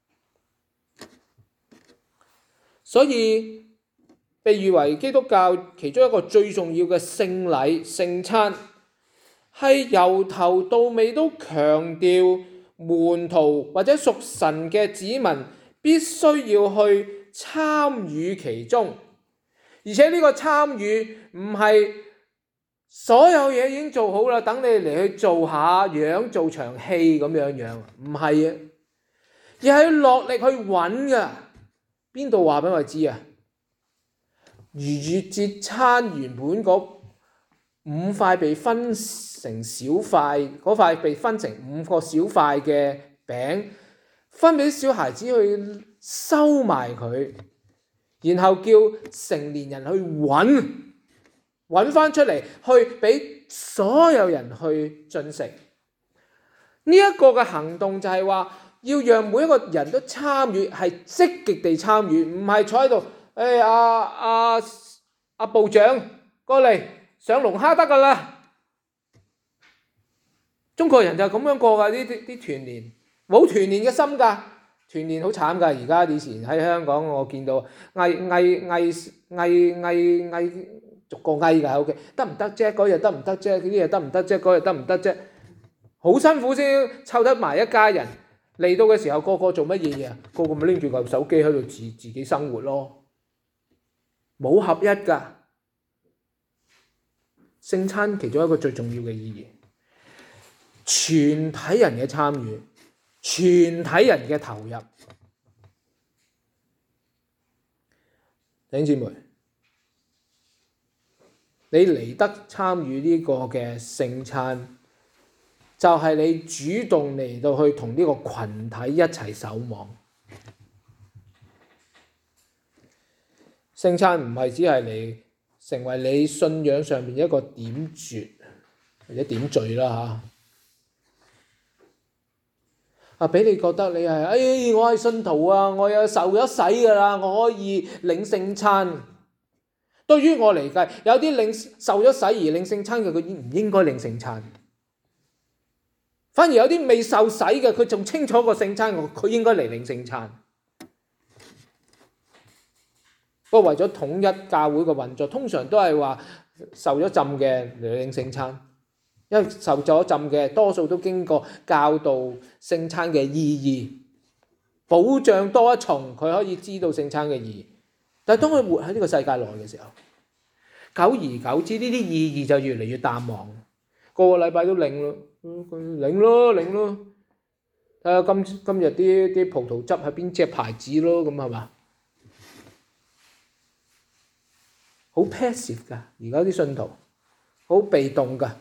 所以被譽為基督教其中一個最重要嘅聖禮聖餐，係由頭到尾都強調門徒或者屬神嘅子民必須要去參與其中。而且呢個參與唔係所有嘢已經做好啦，等你嚟去做下樣做場戲咁樣，唔係啊，而係要落力去揾㗎。邊度話俾我哋知啊？逾越節餐原本嗰 5塊被分成小塊，嗰塊被分成5個小塊嘅餅，分俾小孩子去收埋佢，然後叫成年人去揾翻出嚟，去俾所有人去進食。呢一個嘅行動就係話，要讓每一個人都參與，係積極地參與，唔係坐喺度，阿部長過嚟上龍蝦得㗎啦。中國人就咁樣過㗎，啲團年冇團年嘅心㗎，團年好慘㗎。而家以前喺香港我見到嗌逐個嗌㗎，OK，得唔得啫？嗰日得唔得啫？呢日得唔得啫？嗰日得唔得啫？好辛苦先湊得埋一家人，嚟到嘅時候個個做乜嘢啊？個個咪拎住嚿手機喺度自己生活咯，冇合一㗎。聖餐其中一個最重要嘅意義，全體人嘅參與，全體人嘅投入。弟兄姊妹，你嚟得參與呢個嘅聖餐，就係你主動嚟到去同呢個群體一齊守望。聖餐唔係只係你成為你信仰上面一個點綴或者點綴啦嚇。俾你覺得你係我係信徒啊，我有受咗洗㗎啦，我可以領聖餐。對於我嚟計，有啲受咗洗而領聖餐嘅，佢唔應該領聖餐。反而有啲未受洗嘅，佢仲清楚個聖餐，佢應該嚟領聖餐。不過為咗統一教會嘅運作，通常都係話受咗浸嘅嚟領聖餐，因為受咗浸嘅多數都經過教導聖餐嘅意義，保障多一重，佢可以知道聖餐嘅意義。但係當佢活喺呢個世界內嘅時候，久而久之呢啲意義就越嚟越淡忘，個禮拜都領咯。領咯，睇下今日啲葡萄汁係邊隻牌子咯，咁係嘛？好 passive 㗎，而家啲信徒好被動㗎。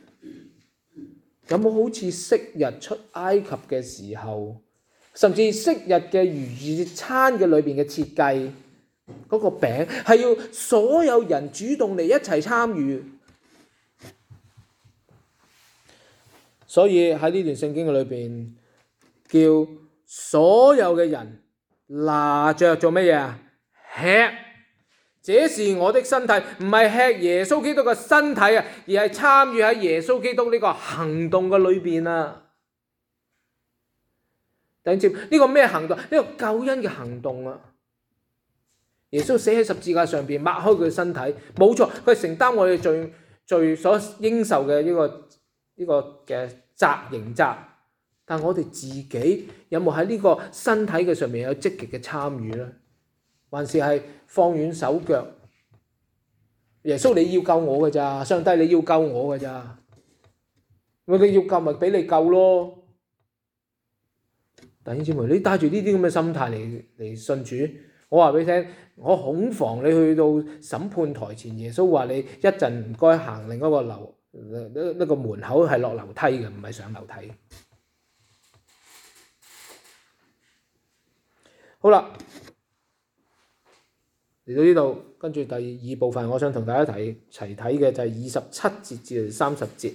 有冇好似昔日出埃及嘅時候，甚至昔日嘅逾越餐嘅裏邊嘅設計，嗰個餅係要所有人主動嚟一齊參與？所以喺呢段聖經嘅裏邊，叫所有嘅人拿着做乜嘢啊？吃，這是我的身體，唔係吃耶穌基督嘅身體啊，而係參與喺耶穌基督呢個行動嘅裏邊啊。等接呢個咩行動？呢個救恩嘅行動啊！耶穌死喺十字架上邊，擘開佢嘅身體，冇錯，佢承擔我哋罪所應受嘅呢個嘅刑責，但我哋自己有冇喺呢個身體嘅上面有積極嘅參與呢？還是係放軟手腳？耶穌你要救我㗎咋？上帝你要救我㗎咋？你要救咪俾你救咯。弟兄姊妹，你帶住呢啲咁嘅心態嚟信主，我話俾你聽，我恐防你去到審判台前，耶穌話你一陣唔該行另一個樓。呢個門口係落樓梯嘅，唔係上樓梯。好啦，嚟到呢度，跟住第二部分，我想同大家齊睇嘅就係27節至30節。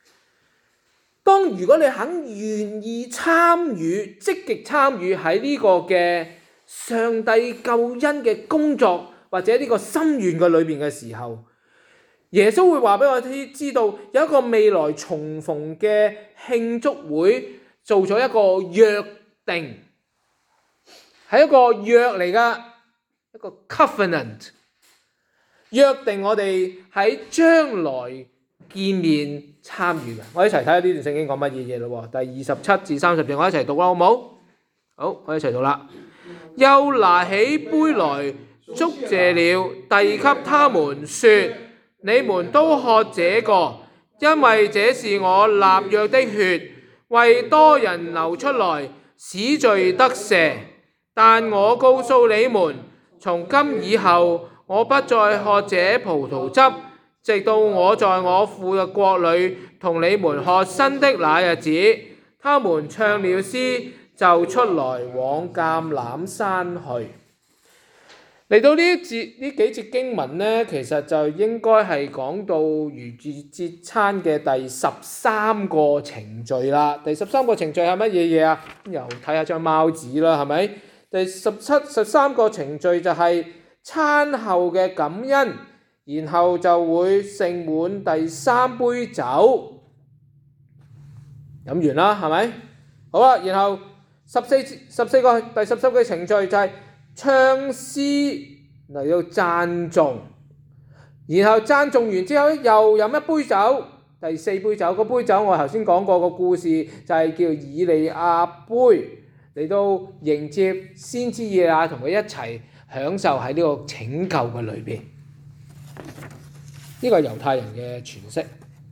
如果你肯願意參與，積極參與喺呢個嘅上帝救恩嘅工作或者呢個心願嘅裏邊嘅時候，耶穌會話俾我知道，有一個未來重逢嘅慶祝會，做咗一個約定，係一個約嚟㗎，一個 covenant， 約定我哋喺將來見面參與嘅。我一齊睇下呢段聖經講乜嘢嘢咯。第27至30節，我一齊讀啦，好唔好？好，我一齊讀啦。又拿起杯來，祝謝了，遞給他們說：你們都喝這個，因為這是我立約的血，為多人流出來，使罪得赦。但我告訴你們，從今以後，我不再喝這葡萄汁， 直到我在我父嘅國裏同你們學新的那日子。他們唱了詩，就出來往橄欖山去。嚟到呢幾節經文呢，其實就應該係講到逾越節餐嘅第13個程序啦。第13個程序係乜嘢嘢啊？又睇下張貓紙啦，係咪？第13個程序就係餐後嘅感恩，然後就會盛滿第3杯酒，飲完啦，係咪？好啦，然後第14個程序就係唱詩嚟到讚頌，然後讚頌完之後又飲一杯酒，第4杯酒。嗰杯酒我頭先講過個故事，就係叫以利亞杯，嚟到迎接先知以利亞同佢一齊享受喺呢個拯救嘅裏邊。呢個係猶太人嘅詮釋。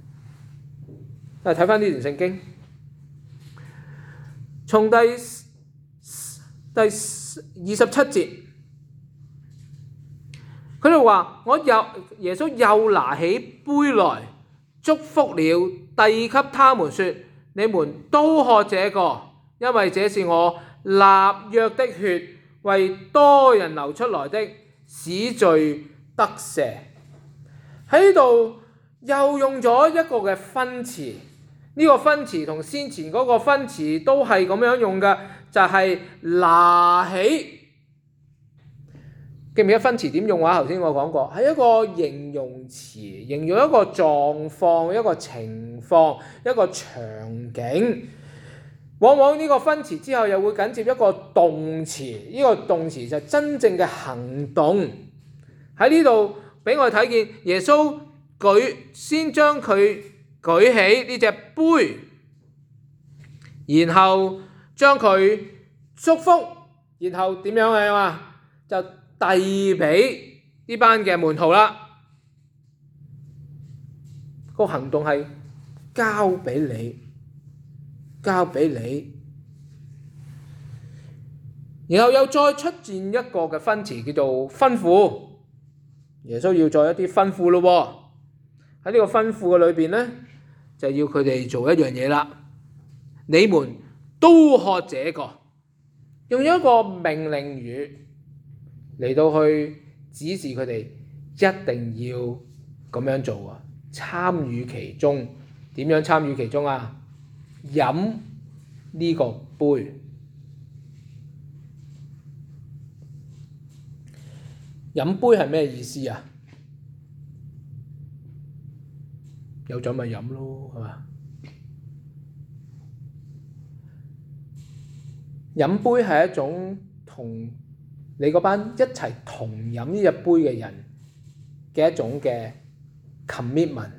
睇翻呢段聖經，從第27節，佢哋話：耶穌又拿起杯來，祝福了，遞給他們說：你們都喝這個，因為這是我立約的血，為多人流出來的，使罪得赦。喺度又用咗一個嘅分詞，呢個分詞同先前嗰個分詞都係咁樣用嘅，就係拿起。記唔記得分詞點用啊？頭先我講過，係一個形容詞，形容一個狀況、一個情況、一個場景。往往呢個分詞之後又會緊接一個動詞，呢個動詞就真正嘅行動。喺呢度俾我哋睇見耶穌先將佢舉起呢隻杯，然後將佢祝福，然後點樣啊？就遞俾呢班嘅門徒啦。個行動係交俾你，然後又再出現一個嘅分詞叫做吩咐。耶穌要再一啲吩咐咯喎，喺呢個吩咐嘅裏邊呢，就要佢哋做一樣嘢啦。你們都喝這個，用一個命令語嚟到去指示佢哋一定要咁樣做啊！參與其中，點樣參與其中啊？飲呢個杯，飲杯係咩意思啊？有酒咪飲咯，係嘛？飲杯係一種同你嗰班一齊同飲呢隻杯嘅人嘅一種嘅 commitment。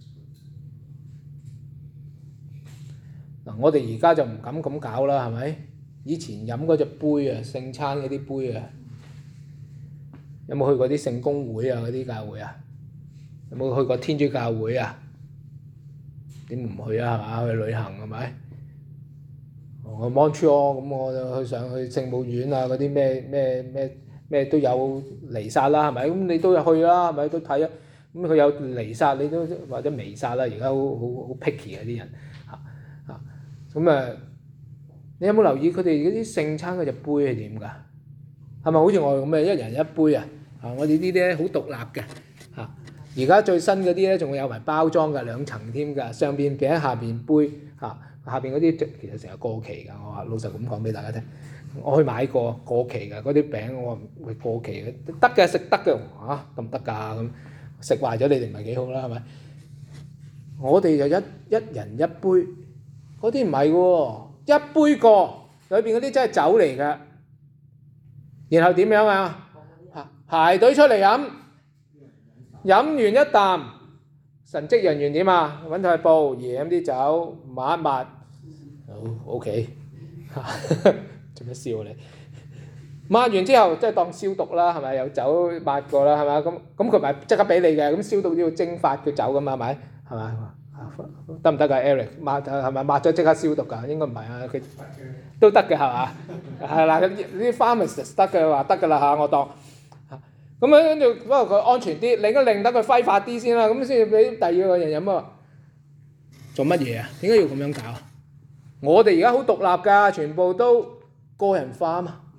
嗱，我哋而家就唔敢咁搞啦，係咪？以前飲嗰隻杯啊，聖餐嗰啲杯啊，有冇去過啲聖公會啊嗰啲教會啊？有冇去過天主教會啊？點唔去啊？係嘛？去旅行係咪？我 Montreal 咁，我就去上去聖母院啊，嗰啲咩都有彌撒啦，係咪？咁你都有去啦，係咪？都睇啊。咁佢有彌撒，你都或者彌撒啦。而家好 picky 啊啲人嚇。咁你有冇留意佢哋嗰啲聖餐嗰隻杯係點㗎？係咪好似我咁嘅一人一杯啊？我哋呢啲咧好獨立嘅嚇。而家最新嗰啲咧仲會有埋包裝㗎，2層添㗎，上邊餅下邊杯嚇。下邊嗰啲其實成日過期㗎，我話老實咁講俾大家聽。我去買過期㗎，嗰啲餅我話會過期嘅，得嘅食得嘅嚇，咁得㗎咁食壞咗你哋唔係幾好啦，係咪？我哋就一人一杯，嗰啲唔係喎，一杯過裏邊嗰啲真係酒嚟㗎。然後點樣啊？排隊出嚟飲完一啖，神職人員點啊？揾塊布飲啲酒抹一抹。好 OK， 做乜笑你？抹完之後即係當消毒啦，係咪？有酒抹過啦，係咪？咁佢咪即刻俾你嘅？咁消毒都要蒸發嘅酒㗎嘛，係咪？係咪？得唔得㗎 Eric？ 抹係咪抹咗即刻消毒㗎？應該唔係啊，佢都得嘅係嘛？係啦，啲 pharmacist 得嘅話得㗎啦嚇，我當咁樣跟住不過佢安全啲，擰一擰得佢揮發啲先啦，咁先至俾第二個人飲啊！做乜嘢啊？點解要咁樣搞？我哋而家好獨立㗎，全部都個人化啊嘛。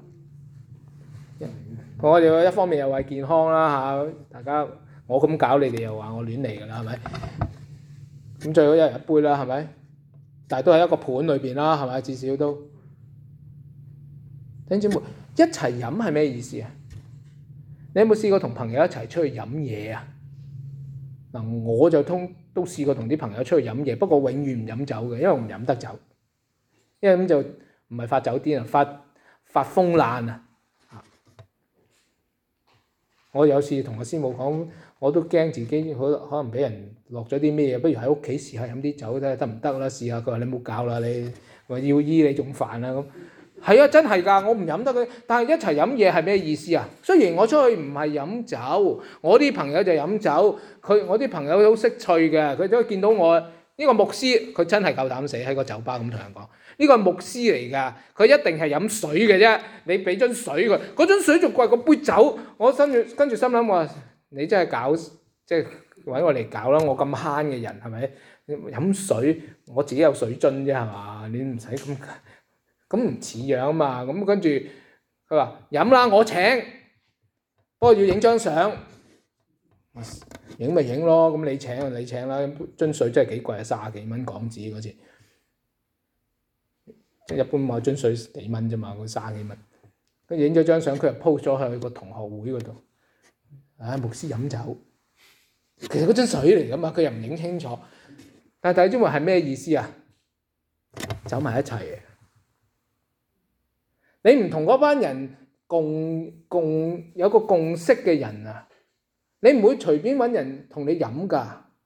我哋一方面又為健康啦嚇，大家我咁搞，你哋又話我亂嚟㗎啦，係咪？咁最好一人一杯啦，係咪？但係都係一個盤裏邊啦，係咪？至少都。弟兄姊妹，一齊飲係咩意思啊？你有冇試過同朋友一齊出去飲嘢啊？嗱，我就都試過同啲朋友出去飲嘢，不過永遠唔飲酒嘅，因為我唔飲得酒，因為咁就唔係發酒癲啊，發瘋爛啊！我有次同個師母講，我都驚自己可能俾人落咗啲咩嘢，不如喺屋企試下飲啲酒睇得唔得啦，試下。佢話你冇搞啦，你話要醫你仲煩啊咁。係啊，真係㗎，我唔飲得嘅。但係一齊飲嘢係咩意思啊？雖然我出去唔係飲酒，我啲朋友就飲酒。我啲朋友好識趣嘅，佢都見到我呢個牧師，佢真係夠膽死喺個酒吧咁同人講。呢個係牧師嚟㗎，佢一定係飲水嘅啫。你俾樽水佢，嗰樽水仲貴過杯酒。我跟住心諗話，你真係搞，即係揾我嚟搞啦！我咁慳嘅人係咪？飲水我自己有水樽啫係嘛？你唔使咁唔似樣啊嘛。咁跟住佢話飲啦，我請，不過要影張相。影咪影咯，咁你請就你請啦。樽水真係幾貴啊，30幾蚊港紙嗰次。即係一般買樽水幾蚊啫嘛，佢30幾蚊。跟住影咗張相，佢又 post 咗去個同學會嗰度。牧師飲酒，其實嗰樽水嚟㗎嘛，佢又唔影清楚。但係弟兄姊妹係咩意思啊？走埋一齊嘅。你唔同嗰班人有個共識嘅人啊，你唔會隨便揾人同你飲㗎。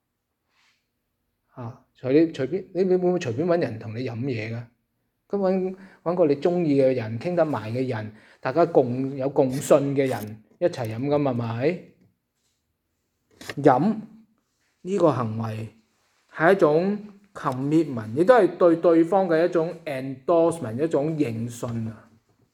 隨便你會唔會隨便揾人同你飲嘢㗎？咁揾個你中意嘅人，傾得埋嘅人，大家有共信嘅人一齊飲㗎嘛，係咪？飲呢個行為係一種 commitment， 亦都係對對方嘅一種 endorsement， 一種認信啊。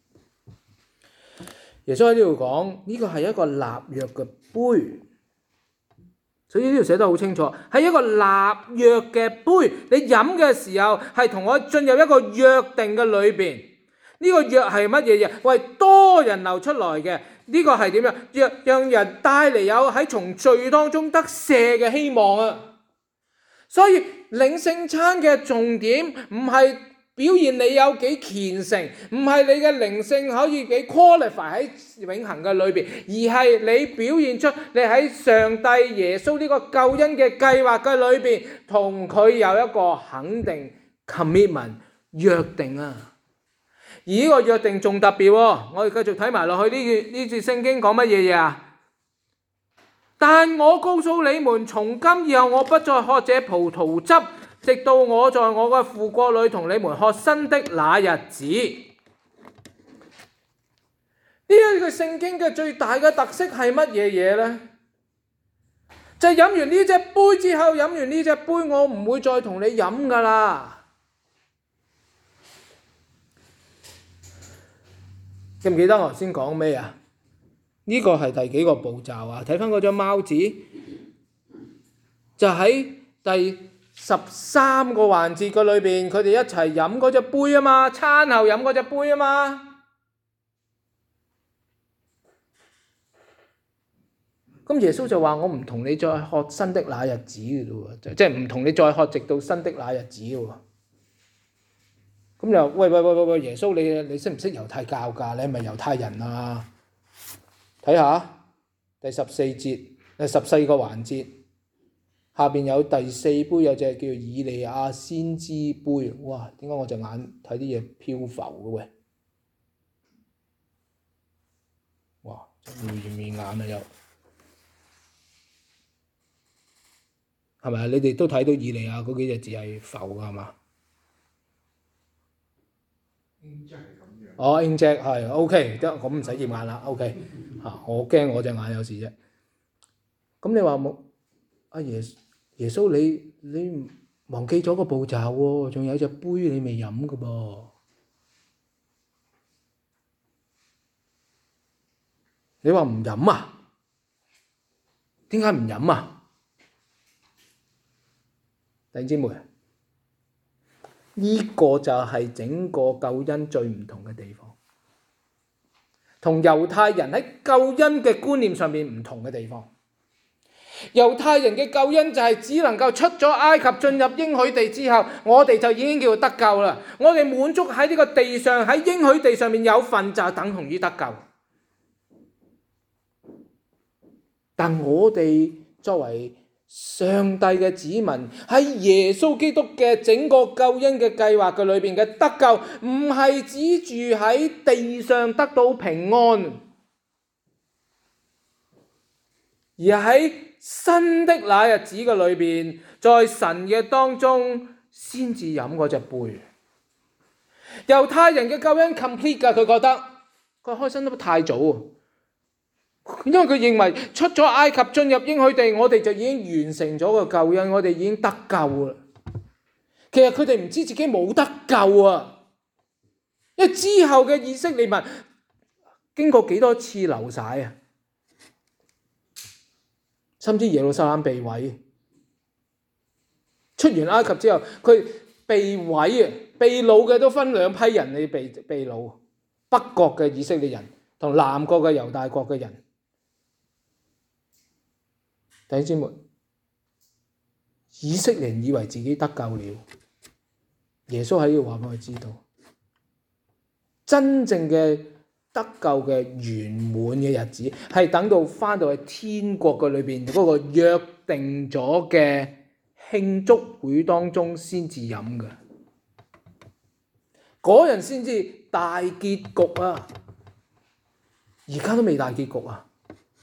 耶穌喺呢度講，呢個係一個立約嘅杯。所以呢度寫得好清楚，係一個立約嘅杯。你飲嘅時候係同我進入一個約定嘅裏邊。呢個約係乜嘢約？為多人流出來嘅。呢個係點樣？約讓人帶嚟有喺從罪當中得赦嘅希望啊！所以領聖餐嘅重點唔係表現你有幾虔誠，唔係你嘅靈性可以幾 qualify 喺永恆嘅裏邊，而係你表現出你喺上帝耶穌呢個救恩嘅計劃嘅裏邊，同佢有一個肯定 commitment 約定啊！而呢個約定仲特別喎，我哋繼續睇埋落去呢節聖經講乜嘢啊？但我告訴你們，從今以後我不再喝這葡萄汁，直到我在我嘅父國裏同你們喝新的那日子。呢一個聖經嘅最大嘅特色係乜嘢嘢呢？就係飲完呢隻杯之後，飲完呢隻杯，我唔會再同你飲噶啦。記唔記得我頭先講咩啊？呢個係第幾個步驟啊？睇翻嗰張貓紙，就喺第13個環節嘅裏邊，佢哋一齊飲嗰隻杯啊嘛，餐後飲嗰隻杯啊嘛。咁耶穌就話：我唔同你再喝新的那日子嘅咯喎，即係唔同你再喝直到新的那日子嘅喎。咁又喂，耶穌你識唔識猶太教㗎？你係咪猶太人啊？睇下第14節，第14個環節下邊有第4杯，有隻叫以利亞先知杯。哇！點解我隻眼睇啲嘢漂浮嘅喂？哇！面眼啊又係咪啊？你哋都睇到以利亞嗰幾隻字係浮㗎係嘛？英隻係咁樣。哦，英隻係 OK，得咁唔使驗眼啦 OK。我驚我隻眼有事啫。咁你話冇阿耶穌你忘記咗個步驟喎，仲有隻杯你未飲㗎噃。你話唔飲啊？ 點解唔飲啊？弟兄姊妹，呢個就係整個救恩最唔同嘅地方，同猶太人喺救恩嘅觀念上面唔同嘅地方。猶太人嘅救恩就係只能夠出咗埃及進入應許地之後，我哋就已經叫得救啦。我哋滿足喺呢個地上，喺應許地上面有份就等同於得救。但我哋作為上帝嘅子民，喺耶穌基督嘅整個救恩嘅計劃嘅裏邊嘅得救，唔係只住喺地上得到平安，而喺新的那日子嘅裏邊，在神嘅當中先至飲嗰隻杯。猶太人嘅救恩 complete 㗎，佢覺得佢開心得太早，因為佢認為出咗埃及進入應許地，我哋就已經完成咗個救恩，我哋已經得救啦。其實佢哋唔知自己冇得救啊，因為之後嘅以色列民經過幾多次流徙啊，甚至耶路撒冷被毀。出完埃及之後，佢被毀啊，被擄嘅都分兩批人嚟被擄，北國嘅以色列人同南國嘅猶大國嘅人。弟兄姊妹，以色列人以為自己得救了，耶穌喺呢度話俾佢知道，真正嘅得救嘅圓滿嘅日子，係等到返到去天國嘅裏邊嗰個約定咗嘅慶祝會當中先至飲嘅，嗰人先至大結局啊！而家都未大結局啊！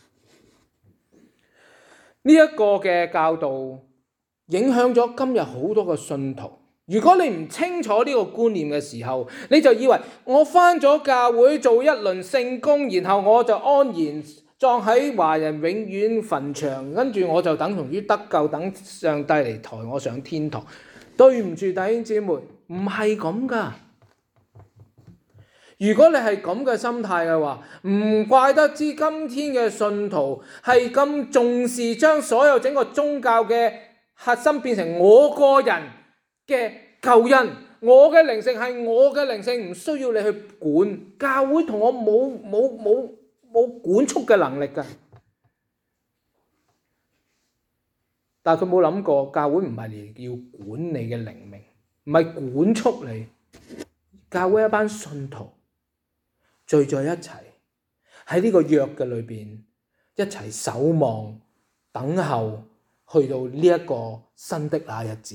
呢一個嘅教導影響咗今日好多個信徒。如果你唔清楚呢個觀念嘅時候，你就以為我返咗教會做一輪聖工，然後我就安然葬喺華人永遠墳場，跟住我就等同於得救，等上帝嚟抬我上天堂。對唔住弟兄姊妹，唔係咁噶。如果你係咁嘅心態嘅話，唔怪得知今天嘅信徒係咁重視將所有整個宗教嘅核心變成我個人嘅救恩，我嘅靈性係我嘅靈性，唔需要你去管，教會同我冇管束嘅能力㗎。但係佢冇諗過，教會唔係嚟要管你嘅靈命，唔係管束你。教會一班信徒聚在一齊喺呢個約嘅裏邊，一齊守望等候，去到呢一個新的那日子。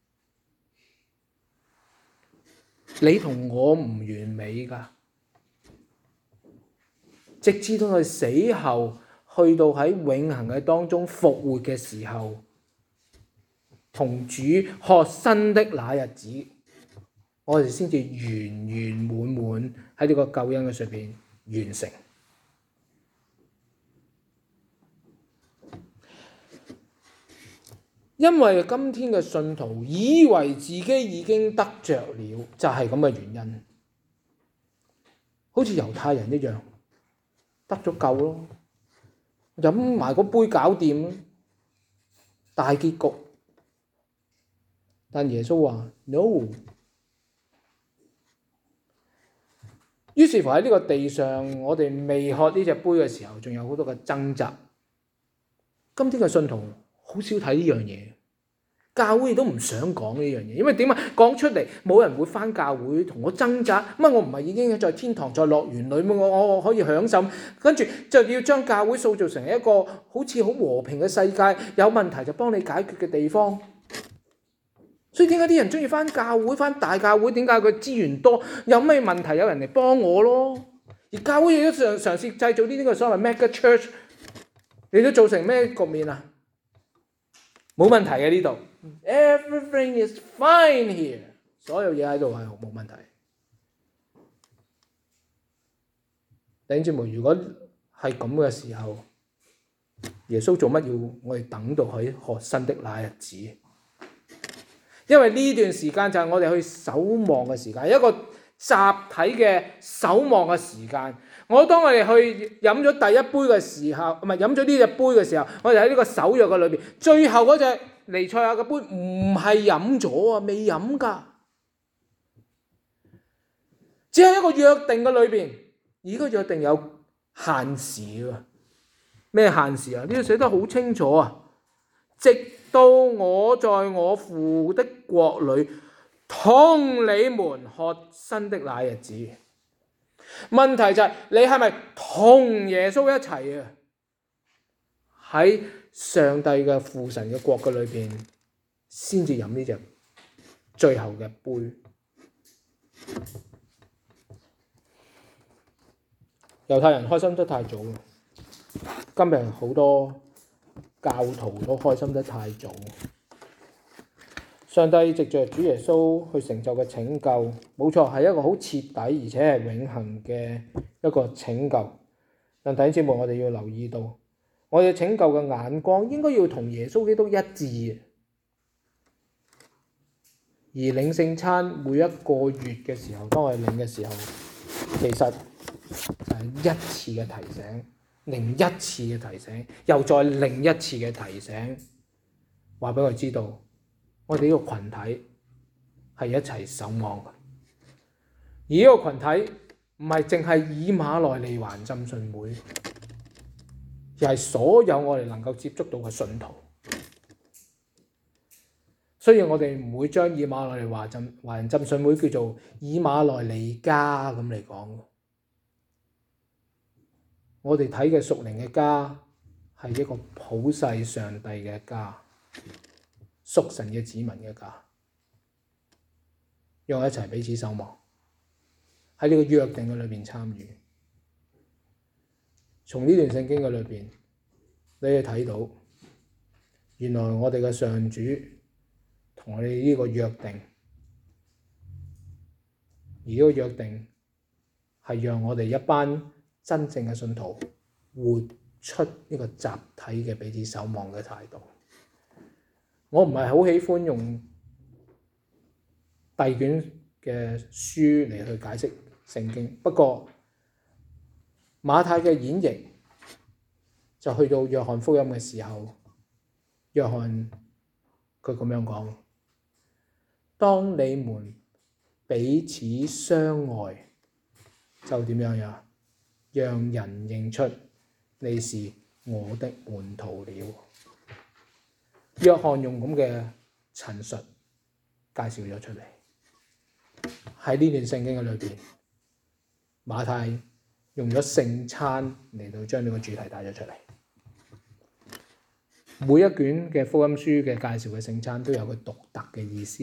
你同我唔完美㗎，直至到佢死後，去到喺永恆嘅當中復活嘅時候，同主學新的那日子，我哋先至圓圓滿滿喺呢個救恩嘅上邊完成。因為今天嘅信徒以為自己已經得着了，就係咁嘅原因。好似猶太人一樣，得咗救咯，飲埋嗰杯搞掂咯，大結局。但耶穌話 no。於是乎喺呢個地上，我哋未喝呢隻杯嘅時候，仲有好多嘅掙扎。今天嘅信徒好少睇呢樣嘢，教會亦都唔想講呢樣嘢，因為點啊？講出嚟冇人會返教會同我掙扎。乜我唔係已經在天堂在樂園裏，我可以享受，跟住就要將教會塑造成一個好似好和平嘅世界，有問題就幫你解決嘅地方。所以點解啲人鍾意返教會，返大教會？點解佢資源多？有咩問題有人嚟幫我咯？而教會亦都嘗試製造呢啲個所謂 mega church， 你都造成咩局面啊？冇問題嘅呢度 ，everything is fine here， 所有嘢喺度係冇問題。弟兄姊妹，如果係咁嘅時候，耶穌做乜要我哋等到佢學新的那日子？因為呢段時間就係我哋去守望嘅時間，一個集體嘅守望嘅時間。當我哋去飲咗第一杯嘅時候，唔係飲咗呢隻杯嘅時候，我哋喺呢個守約嘅裏邊，最後嗰隻彌賽亞嘅杯唔係飲咗啊，未飲㗎，只係一個約定嘅裏邊，而個約定有限時㗎。咩限時啊？呢度寫得好清楚啊！直到我在我父的國裏同你們喝新的奶日子。問題就係你係咪同耶穌一齊啊？喺上帝嘅父神嘅國嘅裏邊，先至飲呢隻最後嘅杯。猶太人開心得太早啦，今日好多教徒都開心得太早。上帝藉着主耶穌去成就嘅拯救，冇錯係一個好徹底而且係永恆嘅一個拯救。但弟兄姊妹，我哋要留意到，我哋拯救嘅眼光應該要同耶穌基督一致。而領聖餐每一個月嘅時候，當我哋領嘅時候，其實係一次嘅提醒，另一次嘅提醒，又再另一次嘅提醒，話俾我哋知道，我哋呢個群體係一齊守望嘅。而呢個群體唔係淨係以馬內利環浸信會，而係所有我哋能夠接觸到嘅信徒。所以我哋唔會將以馬內利環浸信會叫做以馬內利家咁嚟講。我哋睇嘅屬靈嘅家係一個普世上帝嘅家，屬神嘅子民嘅家，讓我一齊彼此守望，喺呢個約定嘅裏邊參與。從呢段聖經嘅裏邊，你哋睇到原來我哋嘅上主同我哋呢個約定，而呢個約定係讓我哋一班真正嘅信徒活出呢個集體嘅彼此守望嘅態度。我唔係好喜歡用第二卷嘅書嚟去解釋聖經，不過馬太嘅演繹就去到約翰福音嘅時候，約翰佢咁樣講：當你們彼此相愛，就點樣呀？讓人認出你是我的門徒了。約翰用咁嘅陳述介紹咗出嚟。喺呢段聖經嘅裏邊，馬太用咗聖餐嚟到將呢個主題帶咗出嚟。每一卷嘅福音書嘅介紹嘅聖餐都有個獨特嘅意思，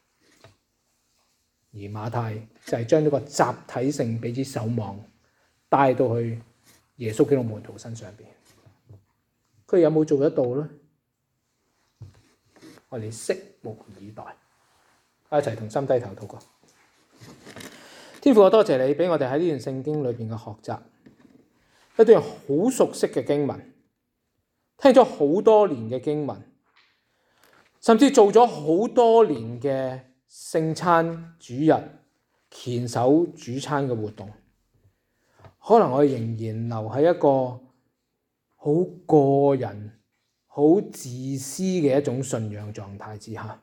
而馬太就係將呢個集體性彼此守望帶到去耶穌基督門徒身上邊。佢有冇做得到呢？我哋拭目以待，一齊同心低頭禱告。天父，我多謝你俾我哋喺呢段聖經裏邊嘅學習，一段好熟悉嘅經文，聽咗好多年嘅經文，甚至做咗好多年嘅聖餐主日、虔守主餐嘅活動，可能我哋仍然留喺一個好個人、好自私嘅一種信仰狀態之下。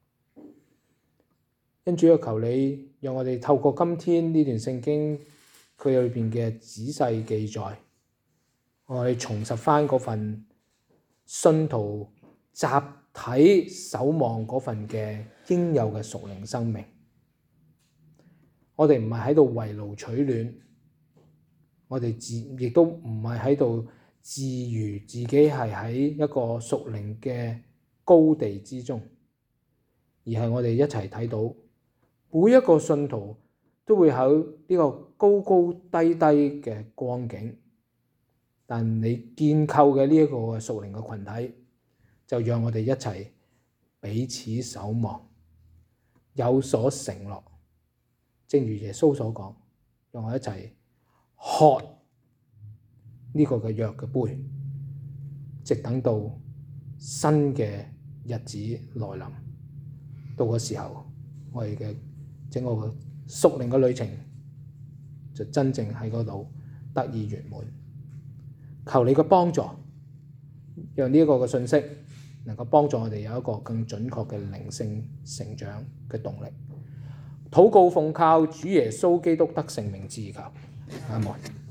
因主要求你，讓我哋透過今天呢段聖經佢裏邊嘅仔細記載，我哋重拾翻嗰份信徒集體守望嗰份嘅應有嘅屬靈生命。我哋唔係喺度圍爐取暖，我哋亦都唔係喺度自娛自己係喺一個屬靈嘅高地之中，而係我哋一齊睇到每一個信徒都會喺呢個高高低低嘅光景，但你建構嘅呢一個屬靈嘅群體，就讓我哋一齊彼此守望，有所承諾。正如耶穌所講，讓我一齊喝呢個嘅約嘅杯，直等到新嘅日子來臨。到嗰時候，我哋嘅整個屬靈嘅旅程就真正喺嗰度得以圓滿。求你嘅幫助，讓呢一個嘅信息能夠幫助我哋有一個更準確嘅靈性成長嘅動力。禱告奉靠主耶穌基督得勝名字而求，阿門。